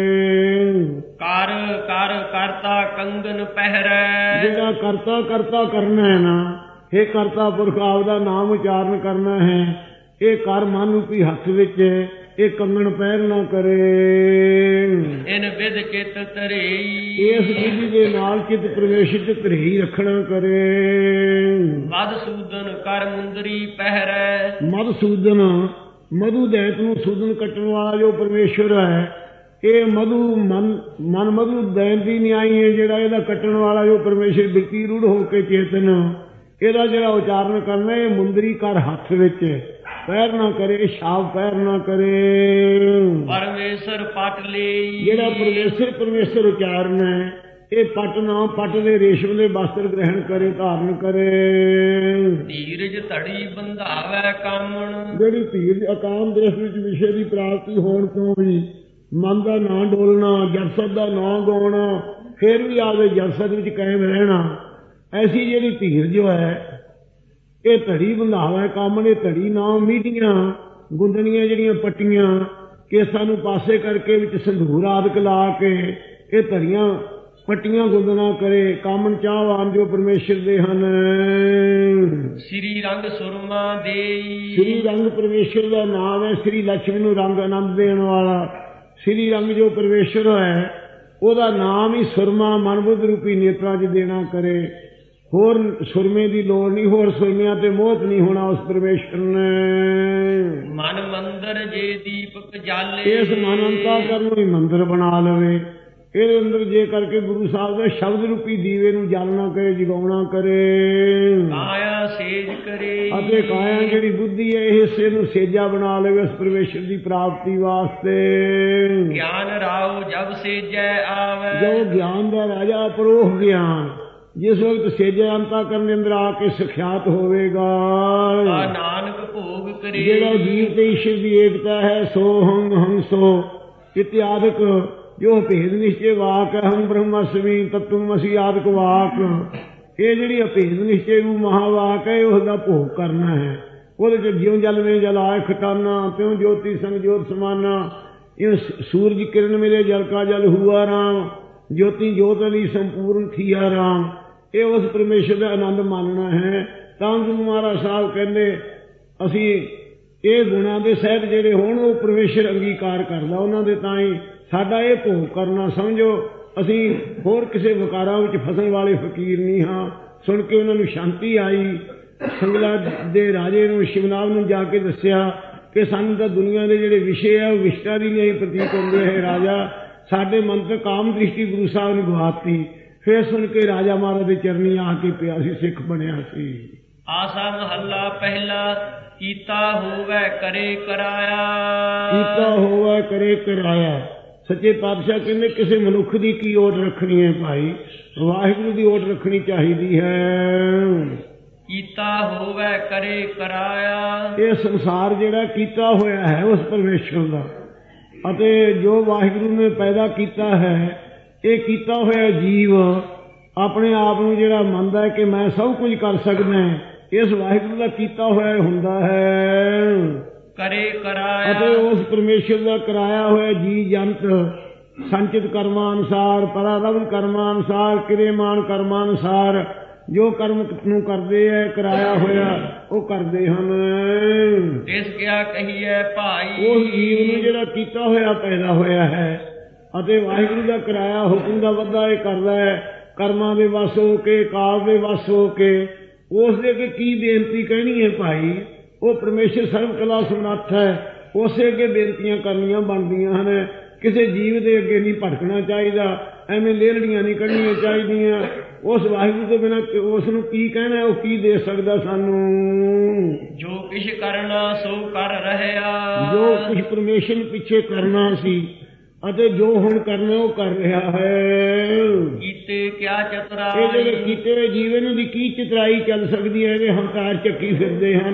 ਕਰ ਕਰ ਕਰਤਾ ਕੰਗਨ ਪਹਿਰੈ। ਜਿਹੜਾ ਕਰਤਾ ਕਰਤਾ ਕਰਨਾ ਹੈ ਨਾ, ਇਹ ਕਰਤਾ ਪੁਰਖ ਆਪ ਦਾ ਨਾਮ ਉਚਾਰਨ ਕਰਨਾ ਹੈ। ਇਹ ਕਰ ਮਨ ਰੂਪੀ ਹੱਥ ਵਿੱਚ ਇਹ ਕੰਗਣ ਪਹਿਰ ਨਾ ਕਰੇ। ਇਨ ਵਿਦ ਚਿਤ ਧਰੇਈ। ਇਸ ਵਿਧੀ ਦੇ ਨਾਲ ਚਿਤ ਪਰਮੇਸ਼ਰ ਚ ਧਰੇਈ ਰੱਖਣਾ ਕਰੇ। ਮਧਸੂਦਨ ਕਰ ਮੁੰਦਰੀ ਪਹਿਰੈ। ਮਧਸੂਦਨ ਮਧੂ ਦੈਤ ਨੂੰ ਸੂਦਨ ਕੱਟਣ ਵਾਲਾ ਜੋ ਪਰਮੇਸ਼ਰ ਹੈ, ਇਹ ਮਧੂ ਮਨ ਮਧੂ ਦੈਤ ਦੀ ਨਿਆਈ ਹੈ। ਜਿਹੜਾ ਇਹਦਾ ਕੱਟਣ ਵਾਲਾ ਜੋ ਪਰਮੇਸ਼ਰ ਬਿਰਤੀ ਰੂੜ ਹੋ ਕੇ ਚੇਤਨ, ਇਹਦਾ ਜਿਹੜਾ ਉਚਾਰਨ ਕਰਨਾ ਇਹ ਮੁੰਦਰੀ ਕਰ ਹੱਥ ਵਿੱਚ, ਪੈਰ ਨਾ ਕਰੇ, ਛਾਪ ਪੈਰ ਨਾ ਕਰੇ। ਪਰਮੇਸ਼ਰ ਪਟ ਲਈ, ਜਿਹੜਾ ਪਰਮੇਸ਼ਰ ਉਚਾਰਨ ਹੈ ਇਹ ਪਟ ਨਾ, ਪਟ ਦੇ ਰੇਸ਼ਮ ਦੇ ਵਸਤਰ ਗ੍ਰਹਿਣ ਕਰੇ, ਧਾਰਨ ਕਰੇ। ਧੀਰਜ ਧੜੀ ਬੰਧਾਵੇ ਕਾਮਣ, ਜਿਹੜੀ ਧੀਰਜ ਅਕਾਮ ਦੇਸ਼ ਵਿੱਚ ਵਿਸ਼ੇ ਦੀ ਪ੍ਰਾਪਤੀ ਹੋਣ ਤੋਂ ਵੀ ਮਨ ਦਾ ਨਾਂ ਡੋਲਣਾ, ਜਪਸਤ ਦਾ ਨਾਂ ਗਾਉਣਾ, ਫਿਰ ਵੀ ਆਵੇ ਜਪਸਤ ਵਿੱਚ ਕਾਇਮ ਰਹਿਣਾ, ਐਸੀ ਜਿਹੜੀ ਧੀਰਜ ਹੈ ਇਹ ਧੜੀ ਬੰਧਾਵੇ ਕਾਮਣ। ਇਹ ਧੜੀ ਨਾ ਮੀਡੀਆਂ ਗੁੰਦਣੀਆਂ ਜਿਹੜੀਆਂ ਪੱਟੀਆਂ ਕੇਸਾਂ ਨੂੰ ਪਾਸੇ ਕਰਕੇ ਵਿੱਚ ਸੰਧੂਰ ਆਦਿਕ ਲਾ ਕੇ ਇਹ ਧੜੀਆਂ ਪੱਟੀਆਂ ਗੁੰਦਣਾ ਕਰੇ। ਕਾਮਨ ਚਾਹਵਾਨ ਜੋ ਪਰਮੇਸ਼ਰ ਦੇ ਹਨ। ਸ੍ਰੀ ਰੰਗ ਸੁਰਮਾ ਦੇਈ, ਸ੍ਰੀ ਰੰਗ ਪਰਮੇਸ਼ਰ ਦਾ ਨਾਮ ਹੈ। ਸ੍ਰੀ ਲక్ష్ਮੀ ਨੂੰ ਰੰਗ ਆਨੰਦ ਦੇਣ ਵਾਲਾ ਸ੍ਰੀ ਰੰਗ ਜੋ ਪਰਮੇਸ਼ਰ ਹੈ ਉਹਦਾ ਨਾਮ ਹੀ ਸੁਰਮਾ ਮਨ ਬੁੱਧ ਰੂਪੀ ਨੇਤਰਾਂ 'ਚ ਦੇਣਾ ਕਰੇ। ਹੋਰ ਸੁਰਮੇ ਦੀ ਲੋੜ ਨਹੀਂ, ਹੋਰ ਸੁਰਮਿਆਂ ਤੇ ਮੋਹਤ ਨਹੀਂ ਹੋਣਾ ਉਸ ਪਰਮੇਸ਼ਰ ਨੇ। ਮਨ ਮੰਦਰ ਜੇ ਦੀਪਕ ਜਾਲੇ, ਇਸ ਮਨ ਅੰਤःਕਰਨ ਨੂੰ ਹੀ ਮੰਦਰ ਬਣਾ ਲਵੇ। ਇਹਦੇ ਅੰਦਰ ਜੇ ਕਰਕੇ ਗੁਰੂ ਸਾਹਿਬ ਦੇ ਸ਼ਬਦ ਰੂਪੀ ਦੀਵੇ ਨੂੰ ਜਾਲਣਾ ਕਰੇ, ਜਗਾਉਣਾ ਕਰੇ। ਕਾਇਆ ਸੇਜ ਕਰੇ, ਅਤੇ ਕਾਇਆ ਜਿਹੜੀ ਬੁੱਧੀ ਹੈ ਇਹ ਹਿੱਸੇ ਨੂੰ ਸੇਜਾ ਬਣਾ ਲਵੇ ਉਸ ਪਰਮੇਸ਼ਰ ਦੀ ਪ੍ਰਾਪਤੀ ਵਾਸਤੇ। ਗਿਆਨ ਰਾਉ ਜਬ ਸੇਜੈ ਆਵੇ, ਜੋ ਗਿਆਨ ਦਾ ਰਾਜਾ ਪਰੋਹ ਗਿਆਨ ਜਿਸ ਵਕਤ ਸੇਜੇ ਅੰਤःਕਰਨ ਦੇ ਅੰਦਰ ਆ ਕੇ ਸਖਿਆਤ ਹੋਵੇਗਾ। ਨਾਨਕ ਭੋਗ ਕਰੇ, ਜਿਹੜਾ ਜੀਵ ਤੇ ਈਸ਼ਰ ਦੀ ਏਕਤਾ ਹੈ ਸੋ ਹੰ ਹੰਸੋ ਇਤਿਆਦਿਕ ਜੋ ਭੇਦ ਨਿਸ਼ਚੇ ਵਾਕ ਹੈ, ਹਮ ਬ੍ਰਹਮਸਮੀ ਤਤਵਮਸੀ ਆਦਿਕ ਵਾਕ, ਇਹ ਜਿਹੜੀ ਅਭੇਦ ਨਿਸ਼ਚੇ ਰੂਪ ਮਹਾਵਾਕ ਹੈ ਉਸ ਦਾ ਭੋਗ ਕਰਨਾ ਹੈ। ਉਹਦੇ ਚ ਜਿਉਂ ਜਲ ਮੇ ਜਲਾਏ ਖਟਾਨਾ, ਤਿਉਂ ਜੋਤੀ ਸੰਗ ਜੋਤ ਸਮਾਨਾ, ਇਉਂ ਸੂਰਜ ਕਿਰਨ ਮਿਲੇ ਜਲ ਕਾ ਜਲ ਹੁਆ ਰਾਮ, ਜੋਤੀ ਜੋਤ ਅਲੀ ਸੰਪੂਰਨ ਥੀਆ ਰਾਮ। ਇਹ ਉਸ ਪਰਮੇਸ਼ਰ ਦਾ ਆਨੰਦ ਮਾਨਣਾ ਹੈ। ਤਾਂ ਗੁਰੂ ਮਹਾਰਾਜ ਸਾਹਿਬ ਕਹਿੰਦੇ ਅਸੀਂ ਇਹ ਗੁਣਾਂ ਦੇ ਸਹਿਤ ਜਿਹੜੇ ਹੋਣ ਉਹ ਪਰਮੇਸ਼ਰ ਅੰਗੀਕਾਰ ਕਰਦਾ ਉਹਨਾਂ ਦੇ, ਤਾਂ ਹੀ ਸਾਡਾ ਇਹ ਭੋਗ ਕਰਨਾ। ਸਮਝੋ ਅਸੀਂ ਹੋਰ ਕਿਸੇ ਵਿਕਾਰਾਂ ਵਿੱਚ ਫਸਣ ਵਾਲੇ ਫਕੀਰ ਨਹੀਂ ਹਾਂ। ਸੁਣ ਕੇ ਉਹਨਾਂ ਨੂੰ ਸ਼ਾਂਤੀ ਆਈ। ਸੰਗਲਾ ਦੇ ਰਾਜੇ ਨੂੰ ਸ਼ਿਵਨਾਥ ਨੂੰ ਜਾ ਕੇ ਦੱਸਿਆ ਕਿ ਸਾਨੂੰ ਤਾਂ ਦੁਨੀਆ ਦੇ ਜਿਹੜੇ ਵਿਸ਼ੇ ਆ ਉਹ ਵਿਸ਼ਟਾਰੀ ਨਹੀਂ ਪ੍ਰਤੀਤ ਹੁੰਦੇ ਹੈ ਰਾਜਾ, ਸਾਡੇ ਮਨ ਤੇ ਕਾਮ ਦ੍ਰਿਸ਼ਟੀ ਗੁਰੂ ਸਾਹਿਬ ਨੇ ਗਵਾਤੀ। ਫਿਰ ਸੁਣ ਕੇ ਰਾਜਾ ਮਹਾਰਾਜ ਦੇ ਚਰਨੀ ਆ ਕੇ ਪਿਆ ਸੀ, ਸਿੱਖ ਬਣਿਆ ਸੀ। ਆਸਾ ਮਹੱਲਾ ਪਹਿਲਾ, ਕੀਤਾ ਹੋਵੇ ਕਰੇ ਕਰਾਇਆ, ਕੀਤਾ ਹੋਵੇ ਕਰੇ ਕਰਾਇਆ। ਸੱਚੇ ਪਾਤਸ਼ਾਹ ਕਹਿੰਦੇ ਕਿਸੇ ਮਨੁੱਖ ਦੀ ਕੀ ਓਟ ਰੱਖਣੀ ਹੈ ਭਾਈ, ਵਾਹਿਗੁਰੂ ਦੀ ਓਟ ਰੱਖਣੀ ਚਾਹੀਦੀ ਹੈ। ਕੀਤਾ ਹੋਵੇ ਕਰੇ ਕਰਾਇਆ, ਇਹ ਸੰਸਾਰ ਜਿਹੜਾ ਕੀਤਾ ਹੋਇਆ ਹੈ ਉਸ ਪਰਮੇਸ਼ਰ ਦਾ, ਅਤੇ ਜੋ ਵਾਹਿਗੁਰੂ ਨੇ ਪੈਦਾ ਕੀਤਾ ਹੈ ਇਹ ਕੀਤਾ ਹੋਇਆ ਜੀਵ ਆਪਣੇ ਆਪ ਨੂੰ ਜਿਹੜਾ ਮੰਨਦਾ ਹੈ ਕਿ ਮੈਂ ਸਭ ਕੁਝ ਕਰ ਸਕਦਾ, ਇਸ ਵਾਹਿਗੁਰੂ ਦਾ ਕੀਤਾ ਹੋਇਆ ਹੁੰਦਾ ਹੈ। ਕਰੇ ਕਰਾਇਆ, ਅਤੇ ਉਸ ਪਰਮੇਸ਼ਰ ਦਾ ਕਰਾਇਆ ਹੋਇਆ ਜੀ ਜੰਤ ਸੰਚਿਤ ਕਰਮਾਂ ਅਨੁਸਾਰ, ਪਰਾਰਬਧ ਕਰਮਾਂ ਅਨੁਸਾਰ, ਕਿਰੇਮਾਨ ਕਰਮਾਂ ਅਨੁਸਾਰ ਜੋ ਕਰਮ ਨੂੰ ਕਰਦੇ ਹੈ ਕਰਾਇਆ ਹੋਇਆ ਉਹ ਕਰਦੇ ਹਨ। ਇਸ ਕਿਆ ਕਹੀਏ ਭਾਈ, ਉਸ ਜੀਵ ਨੂੰ ਜਿਹੜਾ ਕੀਤਾ ਹੋਇਆ ਪੈਦਾ ਹੋਇਆ ਹੈ ਅਤੇ ਵਾਹਿਗੁਰੂ ਦਾ ਕਰਾਇਆ ਹੁਕਮ ਦਾ ਵਾਧਾ ਇਹ ਕਰਦਾ ਹੈ, ਕਰਮਾਂ ਦੇ ਵਸ ਹੋ ਕੇ, ਕਾਲ ਦੇ ਵਸ ਹੋ ਕੇ। ਉਸ ਦੇ ਅੱਗੇ ਕੀ ਬੇਨਤੀ ਕਹਿਣੀ ਹੈ ਭਾਈ, ਉਹ ਪਰਮੇਸ਼ਰ ਸਰਵ ਕਲਾ ਸਮਰੱਥ ਹੈ, ਉਸੇ ਅੱਗੇ ਬੇਨਤੀਆਂ ਕਰਨੀਆਂ ਬਣਦੀਆਂ ਹਨ। ਕਿਸੇ ਜੀਵ ਦੇ ਅੱਗੇ ਨਹੀਂ ਭਟਕਣਾ ਚਾਹੀਦਾ, ਐਵੇਂ ਲੇਲੜੀਆਂ ਨਹੀਂ ਕੱਢਣੀਆਂ ਚਾਹੀਦੀਆਂ। ਉਸ ਵਾਹਿਗੁਰੂ ਤੋਂ ਬਿਨਾਂ ਉਸ ਨੂੰ ਕੀ ਕਹਿਣਾ, ਉਹ ਕੀ ਦੇ ਸਕਦਾ ਸਾਨੂੰ। ਜੋ ਕੁਛ ਕਰਨਾ ਸੋ ਕਰ ਰਹਿਆ, ਜੋ ਕੁਛ ਪਰਮੇਸ਼ਰ ਪਿੱਛੇ ਕਰਨਾ ਸੀ ਅਤੇ ਜੋ ਹੁਣ ਕਰਨਾ ਉਹ ਕਰ ਰਿਹਾ ਹੈ। ਕੀਤੇ ਕਿਆ ਚਤੁਰਾਈ, ਇਹ ਜਿਹੜੇ ਕੀਤੇ ਹੋਏ ਜੀਵਨ ਦੀ ਕੀ ਚਤੁਰਾਈ ਚੱਲ ਸਕਦੀ ਹੈ, ਇਹ ਹੰਕਾਰ ਚੱਕੀ ਫਿਰਦੇ ਹਨ।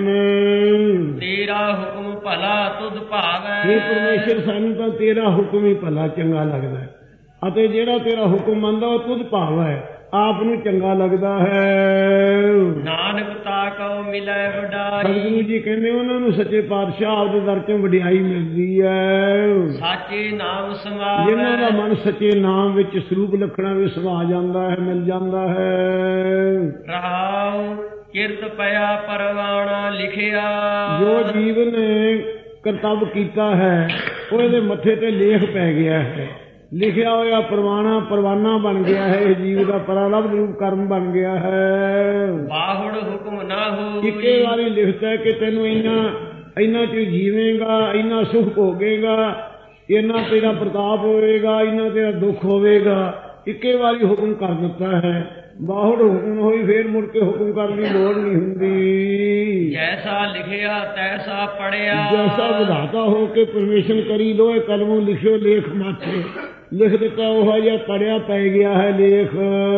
ਤੇਰਾ ਹੁਕਮ ਭਲਾ ਤੁਧ ਭਾਵੈ, ਇਹ ਪਰਮੇਸ਼ਰ ਸਾਨੂੰ ਤਾਂ ਤੇਰਾ ਹੁਕਮ ਹੀ ਭਲਾ ਚੰਗਾ ਲੱਗਦਾ ਹੈ, ਅਤੇ ਜਿਹੜਾ ਤੇਰਾ ਹੁਕਮ ਮੰਨਦਾ ਉਹ ਤੁਧ ਭਾਵੈ, ਆਪ ਨੂੰ ਚੰਗਾ ਲੱਗਦਾ ਹੈ। ਨਾਨਕ ਤਾ ਕਉ ਮਿਲੈ ਵਡਾਈ, ਸਤਿਗੁਰੂ ਜੀ ਕਹਿੰਦੇ ਉਹਨਾਂ ਨੂੰ ਸੱਚੇ ਪਾਤਸ਼ਾਹ ਆਪ ਦੇ ਦਰ ਚੋਂ ਵਡਿਆਈ ਮਿਲਦੀ ਹੈ। ਸਾਚੇ ਨਾਮ ਸਮਾਵੈ, ਜਿਨ੍ਹਾਂ ਦਾ ਮਨ ਸੱਚੇ ਨਾਮ ਵਿੱਚ ਸਰੂਪ ਲੱਖਣਾ ਵਿੱਚ ਸਮਾ ਜਾਂਦਾ ਹੈ, ਮਿਲ ਜਾਂਦਾ ਹੈ। ਰਹਾਉ ਕਿਰਤ ਪਿਆ ਪਰਵਾਣਾ ਲਿਖਿਆ, ਜੋ ਜੀਵ ਨੇ ਕਰਤੱਵ ਕੀਤਾ ਹੈ ਉਹ ਇਹਦੇ ਮੱਥੇ ਤੇ ਲੇਖ ਪੈ ਗਿਆ ਹੈ, ਲਿਖਿਆ ਹੋਇਆ ਪਰਵਾਨਾ ਬਣ ਗਿਆ ਹੈ। ਇਹ ਜੀਵ ਦਾ ਪਰਾਲਬਧ ਰੂਪ ਕਰਮ ਬਣ ਗਿਆ ਹੈ। ਬਾਹੁੜ ਹੁਕਮ ਨਾ ਹੋਈ, ਇੱਕੇ ਵਾਰੀ ਲਿਖਦਾ ਕਿ ਤੈਨੂੰ ਇੰਨਾ ਚ ਜੀਵੇਂਗਾ, ਇੰਨਾ ਸੁਖ ਭੋਗੇਗਾ, ਇੰਨਾ ਤੇਰਾ ਪ੍ਰਤਾਪ ਹੋਵੇਗਾ, ਇੰਨਾ ਤੇਰਾ ਦੁੱਖ ਹੋਵੇਗਾ। ਇੱਕੇ ਵਾਰੀ ਹੁਕਮ ਕਰ ਦਿੱਤਾ ਹੈ। ਬਾਹੜ ਹੁਕਮ ਹੋਈ ਫੇਰ ਮੁੜ ਕੇ ਹੁਕਮ ਕਰਨ ਦੀ ਲੋੜ ਨਹੀਂ ਹੁੰਦੀ। ਜੈਸਾ ਲਿਖਿਆ ਤੈਸਾ ਪੜਿਆ, ਜੈਸਾ ਵਿਧਾਤਾ ਹੋ ਕੇ ਪਰਮੇਸ਼ਰ ਕਰੀ ਲੋਏ ਕਲਮੋਂ ਲਿਖਿਓ ਲੇਖ ਮਾਥੇ, ਲਿਖ ਦਿੱਤਾ ਉਹ ਜਿਹਾ ਪੜਿਆ ਪੈ ਗਿਆ ਹੈ ਲੇਖ।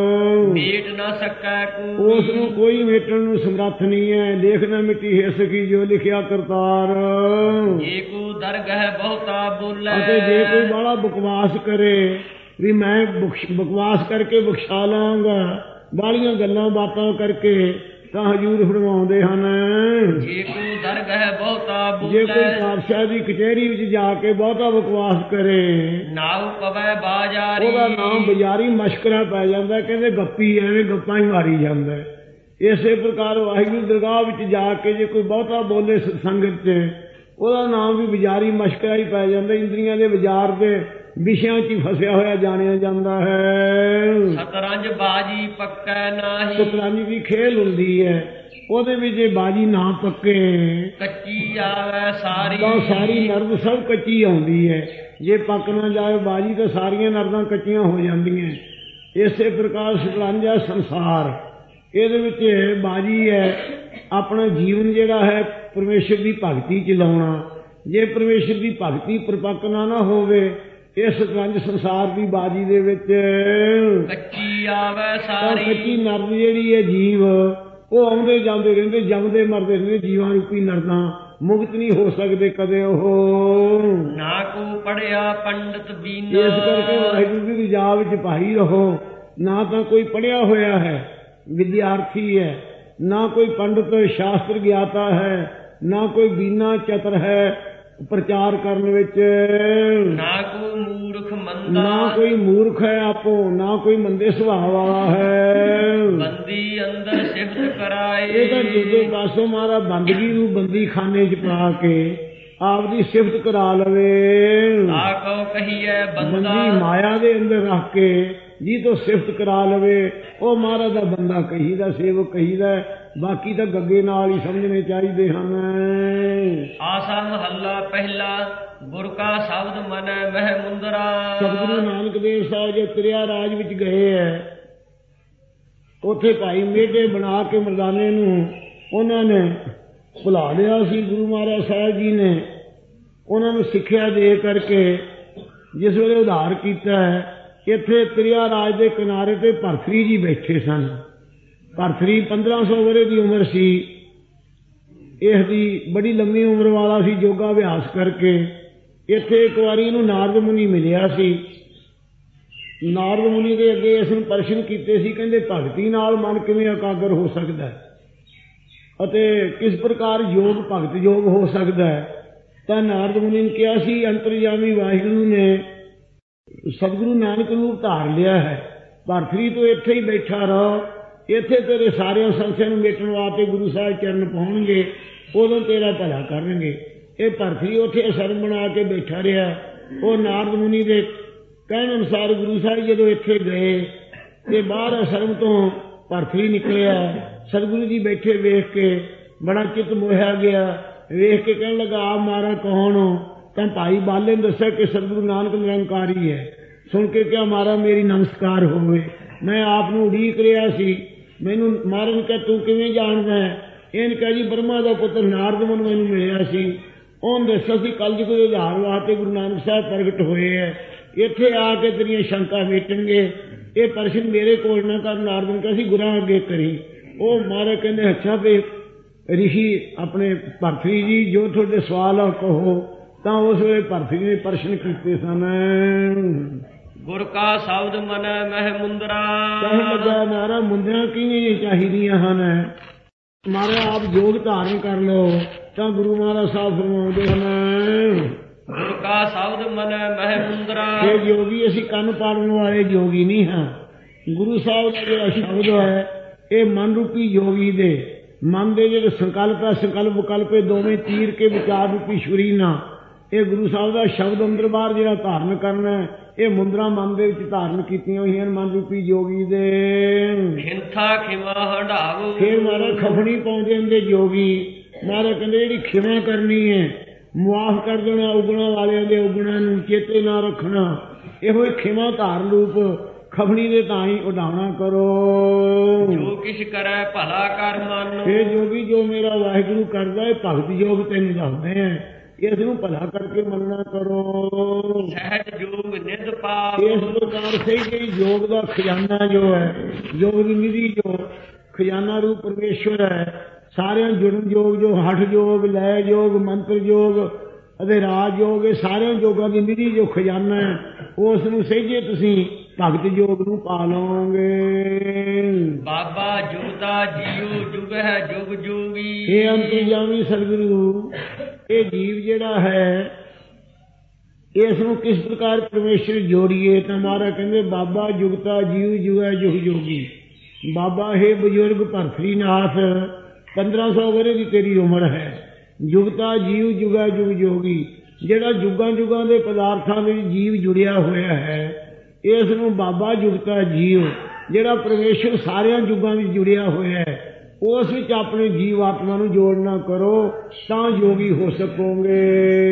ਮੇਟ ਨਾ ਸਕੈ ਕੋਈ, ਉਸ ਨੂੰ ਕੋਈ ਮੇਟਣ ਨੂੰ ਸਮਰੱਥ ਨਹੀਂ ਹੈ। ਲੇਖ ਨਾ ਮਿੱਟੀ ਹੈ ਸਕੀ ਜੋ ਲਿਖਿਆ ਕਰਤਾਰ। ਜੇ ਕੋ ਦਰਗਹਿ ਬਹੁਤਾ ਬੋਲੇ, ਅਤੇ ਜੇ ਕੋਈ ਬਾਹਲਾ ਬਕਵਾਸ ਕਰੇ ਵੀ ਮੈਂ ਬਕਵਾਸ ਕਰਕੇ ਬਖਸ਼ਾ ਲਾਂਗਾ, ਬਾਹਲੀਆਂ ਗੱਲਾਂ ਬਾਤਾਂ ਕਰਕੇ ਤਾਂ ਹਜ਼ੂਰ ਫਰਮਾਉਂਦੇ ਹਨ। ਜੇ ਕੋ ਦਰਗਹਿ ਬਹੁਤਾ ਬੋਲੇ, ਜੇ ਕੋਈ ਪਾਤਸ਼ਾਹ ਦੀ ਕਚਹਿਰੀ ਵਿੱਚ ਜਾ ਕੇ ਬਹੁਤਾ ਬਕਵਾਸ ਕਰੇ, ਨਾਉ ਪਵੈ ਬਾਜ਼ਾਰੀ, ਉਹਦਾ ਨਾਮ ਬਾਜ਼ਾਰੀ ਮਸ਼ਕਰਾ ਪੈ ਜਾਂਦਾ। ਕਹਿੰਦੇ ਗੱਪੀ ਐਵੇਂ ਗੱਪਾਂ ਹੀ ਮਾਰੀ ਜਾਂਦਾ। ਇਸੇ ਪ੍ਰਕਾਰ ਵਾਹਿਗੁਰੂ ਦਰਗਾਹ ਵਿੱਚ ਜਾ ਕੇ ਜੇ ਕੋਈ ਬਹੁਤਾ ਬੋਲੇ ਸੰਗਤ 'ਚ, ਉਹਦਾ ਨਾਮ ਵੀ ਬਾਜ਼ਾਰੀ ਮਸ਼ਕਰਾ ਹੀ ਪੈ ਜਾਂਦਾ। ਇੰਦਰੀਆਂ ਦੇ ਬਾਜ਼ਾਰ ਦੇ ਵਿਸ਼ਿਆਂ 'ਚ ਹੀ ਫਸਿਆ ਹੋਇਆ ਜਾਣਿਆ ਜਾਂਦਾ ਹੈ। ਸਤਰੰਜ ਬਾਜੀ ਪੱਕੈ ਨਾਹੀ, ਸ਼ਤਰੰਜ ਦੀ ਖੇਲ ਹੁੰਦੀ ਹੈ, ਉਹਦੇ ਵਿੱਚ ਜੇ ਬਾਜੀ ਨਾ ਪੱਕੇ ਕੱਚੀ ਆਵੈ ਸਾਰੀ, ਤਾਂ ਸਾਰੀ ਨਰਦ ਸਭ ਕੱਚੀ ਆਉਂਦੀ ਹੈ। ਜੇ ਪੱਕ ਨਾ ਜਾਏ ਬਾਜੀ ਤਾਂ ਸਾਰੀਆਂ ਨਰਦਾਂ ਕੱਚੀਆਂ ਹੋ ਜਾਂਦੀਆਂ। ਇਸੇ ਪ੍ਰਕਾਰ ਸ਼ਤਰੰਜ ਹੈ ਸੰਸਾਰ, ਇਹਦੇ ਵਿੱਚ ਬਾਜੀ ਹੈ ਆਪਣਾ ਜੀਵਨ ਜਿਹੜਾ ਹੈ ਪਰਮੇਸ਼ਰ ਦੀ ਭਗਤੀ 'ਚ ਲਾਉਣਾ। ਜੇ ਪਰਮੇਸ਼ਰ ਦੀ ਭਗਤੀ ਪਰਪੱਕ ਨਾ ਹੋਵੇ ਇਸ ਸ਼ਤਰੰਜ ਸੰਸਾਰ ਦੀ ਬਾਜੀ ਦੇ ਵਿੱਚ, ਕੱਚੀ ਆਵੈ ਤਾਂ ਸਾਰੀ, ਕੱਚੀ ਨਰਦ ਜਿਹੜੀ ਹੈ ਜੀਵ, ਉਹ ਆਉਂਦੇ ਜਾਂਦੇ ਰਹਿੰਦੇ, ਜੰਮਦੇ ਮਰਦੇ ਰਹਿੰਦੇ। ਜੀਵਾਂ ਰੂਪੀ ਨਰਦਾਂ ਮੁਕਤ ਨਹੀਂ ਹੋ ਸਕਦੇ ਕਦੇ ਉਹ। ਨਾ ਕੋ ਪੜਿਆ ਪੰਡਤ ਬੀਨਾ, ਇਸ ਕਰਕੇ ਵਾਹਿਗੁਰੂ ਦੀ ਰਜਾ ਵਿੱਚ ਭਾਈ ਰਹੋ। ਨਾ ਤਾਂ ਕੋਈ ਪੜ੍ਹਿਆ ਹੋਇਆ ਹੈ ਵਿਦਿਆਰਥੀ ਹੈ, ਨਾ ਕੋਈ ਪੰਡਤ ਸ਼ਾਸਤਰ ਗਿਆਤਾ ਹੈ, ਨਾ ਕੋਈ ਬੀਨਾ ਚਤਰ ਹੈ ਪ੍ਰਚਾਰ ਕਰਨ ਵਿੱਚ, ਨਾ ਕੋ ਮੂਰਖ ਮੰਦਾ, ਨਾ ਕੋਈ ਮੂਰਖ ਹੈ ਆਪੋ, ਨਾ ਕੋਈ ਮੰਦੇ ਸੁਭਾਅ ਵਾਲਾ ਹੈ। ਬੰਦੀ ਅੰਦਰ ਸਿਫਤ ਕਰਾਏ, ਇਹ ਤਾਂ ਦੂਜੇ ਪਾਸੋਂ ਮਾਰਾ ਬੰਦਗੀ ਨੂੰ ਬੰਦੀ ਖਾਨੇ 'ਚ ਪਾ ਕੇ ਆਪਦੀ ਸਿਫਤ ਕਰਾ ਲਵੇ। ਤਾ ਕਉ ਕਹੀਐ ਬੰਦਾ, ਬੰਦੀ ਮਾਇਆ ਦੇ ਅੰਦਰ ਰੱਖ ਕੇ ਜੀ ਤੋਂ ਸਿਫਤ ਕਰਾ ਲਵੇ, ਉਹ ਮਹਾਰਾਜ ਦਾ ਬੰਦਾ ਕਹੀਦਾ, ਸੇਵਕ ਕਹੀਦਾ। ਬਾਕੀ ਤਾਂ ਗੱਗੇ ਨਾਲ ਹੀ ਸਮਝਣੇ ਚਾਹੀਦੇ ਹਨ। ਆਸਾ ਮਹੱਲਾ ਪਹਿਲਾ, ਗੁਰ ਕਾ ਸ਼ਬਦ ਮਨੈ ਮਹਿ ਮੁੰਦਰਾ। ਸਤਿਗੁਰੂ ਨਾਨਕ ਦੇਵ ਸਾਹਿਬ ਜੇ ਤ੍ਰਿਆ ਰਾਜ ਵਿੱਚ ਗਏ ਹੈ, ਉੱਥੇ ਭਾਈ ਮੇਢੇ ਬਣਾ ਕੇ ਮਰਦਾਨੇ ਨੂੰ ਉਹਨਾਂ ਨੇ ਭੁਲਾ ਲਿਆ ਸੀ। ਗੁਰੂ ਮਹਾਰਾਜ ਸਾਹਿਬ ਜੀ ਨੇ ਉਹਨਾਂ ਨੂੰ ਸਿੱਖਿਆ ਦੇ ਕਰਕੇ ਜਿਸ ਵੇਲੇ ਉਧਾਰ ਕੀਤਾ ਹੈ, ਇੱਥੇ ਤ੍ਰਿਆ ਰਾਜ ਦੇ ਕਿਨਾਰੇ ਤੇ ਭਰਤਰੀ ਜੀ ਬੈਠੇ ਸਨ। ਭਰਤਰੀ 1500 ਵਰੇ ਦੀ ਉਮਰ ਸੀ। ਇਸ ਦੀ ਬੜੀ ਲੰਮੀ ਉਮਰ ਵਾਲਾ ਸੀ ਯੋਗਾ ਅਭਿਆਸ ਕਰਕੇ। ਇੱਥੇ ਇੱਕ ਵਾਰੀ ਇਹਨੂੰ ਨਾਰਦ ਮੁਨੀ ਮਿਲਿਆ ਸੀ। ਨਾਰਦ ਮੁਨੀ ਦੇ ਅੱਗੇ ਇਸ ਨੂੰ ਪ੍ਰਸ਼ਨ ਕੀਤੇ ਸੀ, ਕਹਿੰਦੇ ਭਗਤੀ ਨਾਲ ਮਨ ਕਿਵੇਂ ਇਕਾਗਰ ਹੋ ਸਕਦਾ ਹੈ ਅਤੇ ਕਿਸ ਪ੍ਰਕਾਰ ਯੋਗ ਭਗਤ ਯੋਗ ਹੋ ਸਕਦਾ ਹੈ। ਤਾਂ ਨਾਰਦ ਮੁਨੀ ਨੇ ਕਿਹਾ ਸੀ, ਅੰਤਰਜਾਮੀ ਵਾਹਿਗੁਰੂ ਨੇ ਸਤਿਗੁਰੂ ਨਾਨਕ ਰੂਪ ਧਾਰ ਲਿਆ ਹੈ। ਭਰਤਰੀ ਤੋਂ ਇੱਥੇ ਹੀ ਬੈਠਾ ਰਹੋ, ਇੱਥੇ ਤੇਰੇ ਸਾਰਿਆਂ ਸੰਸ਼ਿਆਂ ਨੂੰ ਮੇਟਣ ਵਾਸਤੇ ਗੁਰੂ ਸਾਹਿਬ ਚਰਨ ਪਾਉਣਗੇ, ਉਦੋਂ ਤੇਰਾ ਭਲਾ ਕਰਨਗੇ। ਇਹ ਭਰਤਰੀ ਉੱਥੇ ਅਸਰਮ ਬਣਾ ਕੇ ਬੈਠਾ ਰਿਹਾ। ਉਹ ਨਾਰਦ ਮੁਨੀ ਦੇ ਕਹਿਣ ਅਨੁਸਾਰ ਗੁਰੂ ਸਾਹਿਬ ਜਦੋਂ ਇੱਥੇ ਗਏ ਤੇ ਬਾਹਰ ਅਸਰਮ ਤੋਂ ਭਰਤਰੀ ਨਿਕਲਿਆ। ਸਤਿਗੁਰੂ ਜੀ ਬੈਠੇ ਵੇਖ ਕੇ ਬੜਾ ਚਿੱਤ ਮੋਹਿਆ ਗਿਆ। ਵੇਖ ਕੇ ਕਹਿਣ ਲੱਗਾ, ਆਪ ਮਹਾਰਾਜ ਕੌਣ ਹੋ? ਤਾਂ ਭਾਈ ਬਾਲੇ ਨੇ ਦੱਸਿਆ ਕਿ ਸਤਿਗੁਰੂ ਨਾਨਕ ਨਿਰੰਕਾਰੀ ਹੈ। ਸੁਣ ਕੇ ਕਿਹਾ, ਮਹਾਰਾਜ ਮੇਰੀ ਨਮਸਕਾਰ ਹੋਵੇ, ਮੈਂ ਆਪ ਨੂੰ ਉਡੀਕ ਰਿਹਾ ਸੀ। ਮੈਨੂੰ ਮਹਾਰਾਜ ਨੇ ਕਿਹਾ, ਤੂੰ ਕਿਵੇਂ ਜਾਣਦਾ ਹੈ? ਇਹਨੇ ਕਿਹਾ, ਜੀ ਬ੍ਰਹਮਾ ਦਾ ਪੁੱਤਰ ਨਾਰਦ ਮੁਨੀ ਮੈਨੂੰ ਮਿਲਿਆ ਸੀ। ਉਹਨੇ ਦੱਸਿਆ ਸੀ ਕਲਯੁਗ ਦੇ ਉਧਾਰ ਵਾਸਤੇ ਗੁਰੂ ਨਾਨਕ ਸਾਹਿਬ ਪ੍ਰਗਟ ਹੋਏ ਹੈ, ਇੱਥੇ ਆ ਕੇ ਤੇਰੀਆਂ ਸ਼ੰਕਾ ਮੇਟਣਗੇ। ਇਹ ਪ੍ਰਸ਼ਨ ਮੇਰੇ ਕੋਲ ਨਾ ਕਰ। ਨਾਰਦ ਨੇ ਕਿਹਾ ਸੀ ਗੁਰਾਂ ਅੱਗੇ ਕਰੀ। ਉਹ ਮਹਾਰਾਜ ਕਹਿੰਦੇ, ਅੱਛਾ ਵੀ ਰਿਸ਼ੀ ਆਪਣੇ ਭਰਤਰੀ ਜੀ ਜੋ ਤੁਹਾਡੇ ਸਵਾਲ ਆ ਕਹੋ। ਤਾਂ ਉਸ ਵੇਲੇ ਭਰਤਰੀ ਨੇ ਪ੍ਰਸ਼ਨ ਕੀਤੇ ਸਨ। ਗੁਰ ਕਾ ਸ਼ਬਦ ਮਨੈ ਮਹਿ ਮੁੰਦਰਾ। ਕਹਿਣ ਲੱਗਾ, ਮਹਾਰਾਜ ਮੁੰਦਰਾਂ ਕਿਵੇਂ ਚਾਹੀਦੀਆਂ ਹਨ? ਮਹਾਰਾਜ ਆਪ ਯੋਗ ਧਾਰਨ ਕਰ ਲਓ। ਤਾਂ ਗੁਰੂ ਮਹਾਰਾਜ ਸਾਹਿਬ ਫਰਮਾਉਂਦੇ ਹਨ, ਗੁਰ ਕਾ ਸ਼ਬਦ ਮਨੈ ਮਹਿ ਮੁੰਦਰਾ। ਇਹ ਯੋਗੀ ਅਸੀਂ ਕੰਨ ਪਾੜਨ ਵਾਲੇ ਯੋਗੀ ਨਹੀਂ ਹਾਂ। ਗੁਰੂ ਸਾਹਿਬ ਦਾ ਜਿਹੜਾ ਸ਼ਬਦ ਹੈ ਇਹ ਮਨ ਰੂਪੀ ਯੋਗੀ ਦੇ ਮਨ ਦੇ ਜਿਹੜੇ ਸੰਕਲਪ ਹੈ, ਸੰਕਲਪ ਵਿਕਲਪ ਦੋਵੇਂ ਚੀਰ ਕੇ ਵਿਚਾਰ ਰੂਪੀ ਛੁਰੀ ਨਾ, ਇਹ ਗੁਰੂ ਸਾਹਿਬ ਦਾ ਸ਼ਬਦ ਅੰਦਰ ਬਾਹਰ ਜਿਹੜਾ ਧਾਰਨ ਕਰਨਾ, ਇਹ ਮੁੰਦਰਾ ਮਨ ਦੇ ਵਿੱਚ ਧਾਰਨ ਕੀਤੀਆਂ ਹੋਈਆਂ ਮਨ ਰੂਪੀ ਯੋਗੀ ਦੇ। ਖਿੰਥਾ ਖਿਮਾ ਹੰਢਾਵੋ। ਫਿਰ ਮਹਾਰਾਜ ਖਫਣੀ ਪਾਉਂਦੇ ਹੁੰਦੇ ਯੋਗੀ। ਮਹਾਰਾਜ ਕਹਿੰਦੇ ਜਿਹੜੀ ਖਿਮਾ ਕਰਨੀ ਹੈ, ਮੁਆਫ ਕਰ ਦੇਣਾ ਉਗਣਾ ਵਾਲਿਆਂ ਦੇ ਉਗਣਾ ਨੂੰ, ਚੇਤੇ ਨਾ ਰੱਖਣਾ, ਇਹੋ ਹੀ ਖਿਮਾ ਧਾਰਨ ਰੂਪ ਖਫਣੀ ਦੇ ਤਾਈ ਉਡਾਉਣਾ ਕਰੋ। ਜੋ ਕਿਛ ਕਰੈ ਭਲਾ ਕਰ ਮਨ। ਇਹ ਜੋਗੀ ਜੋ ਮੇਰਾ ਵਾਹਿਗੁਰੂ ਕਰਦਾ ਹੈ ਭਗਤ ਯੋਗ ਤੈਨੂੰ ਦੱਸਦੇ ਆ, ਇਸ ਨੂੰ ਭਲਾ ਕਰਕੇ ਮੰਨਣਾ ਕਰੋ। ਸਹਿਜ ਯੋਗ ਨਿਧ ਪਾਪ। ਇਸ ਪ੍ਰਕਾਰ ਸਹੀ ਗਈ ਯੋਗ ਦਾ ਖਜ਼ਾਨਾ ਜੋ ਹੈ, ਯੋਗ ਦੀ ਨਿਧੀ ਜੋ ਖਜ਼ਾਨਾ ਰੂਪ ਪਰਮੇਸ਼ਵਰ ਹੈ, ਸਾਰਿਆਂ ਜੁੜਨ ਯੋਗ ਜੋ ਹਠ ਯੋਗ, ਲੈ ਯੋਗ, ਮੰਤਰ ਯੋਗ ਅਤੇ ਰਾਜ ਯੋਗ, ਇਹ ਸਾਰਿਆਂ ਯੋਗਾਂ ਦੀ ਨਿਧੀ ਜੋ ਖਜ਼ਾਨਾ ਹੈ, ਉਸ ਨੂੰ ਸਹਿਜੇ ਤੁਸੀਂ ਭਗਤ ਯੋਗ ਨੂੰ ਪਾ ਲਓਗੇ। ਬਾਬਾ ਜੁਗਤਾ ਜੀਉ ਜੁਗ ਹੈ ਜੁਗ ਜੁਗੀ। ਇਹ ਅੰਤਰਜਾਮੀ ਸਤਿਗੁਰੂ, ਇਹ ਜੀਵ ਜਿਹੜਾ ਹੈ ਇਸ ਨੂੰ ਕਿਸ ਪ੍ਰਕਾਰ ਪਰਮੇਸ਼ਰ ਜੋੜੀਏ, ਤਾਂ ਮਹਾਰਾਜ ਕਹਿੰਦੇ ਬਾਬਾ ਜੁਗਤਾ ਜੀਉ ਜੁਗ ਹੈ ਜੁਗ ਜੋਗੀ। ਬਾਬਾ ਹੈ ਬਜ਼ੁਰਗ ਭਰਤਰੀ ਨਾਥ, 1500 ਵਰ੍ਹੇ ਦੀ ਤੇਰੀ ਉਮਰ ਹੈ। ਜੁਗਤਾ ਜੀਉ ਜੁਗ ਹੈ ਜੁਗ ਜੋਗੀ, ਜਿਹੜਾ ਜੁਗਾਂ ਜੁਗਾਂ ਦੇ ਪਦਾਰਥਾਂ ਵਿੱਚ ਜੀਵ ਜੁੜਿਆ ਹੋਇਆ ਹੈ, ਇਸ ਨੂੰ ਬਾਬਾ ਜੁਗਤਾ ਜੀਉ, ਜਿਹੜਾ ਪਰਮੇਸ਼ਰ ਸਾਰਿਆਂ ਜੁਗਾਂ ਵਿੱਚ ਜੁੜਿਆ ਹੋਇਆ ਹੈ, ਉਸ ਵਿੱਚ ਆਪਣੇ ਜੀਵ ਆਤਮਾ ਨੂੰ ਜੋੜਨਾ ਕਰੋ, ਤਾਂ ਯੋਗੀ ਹੋ ਸਕੋਗੇ।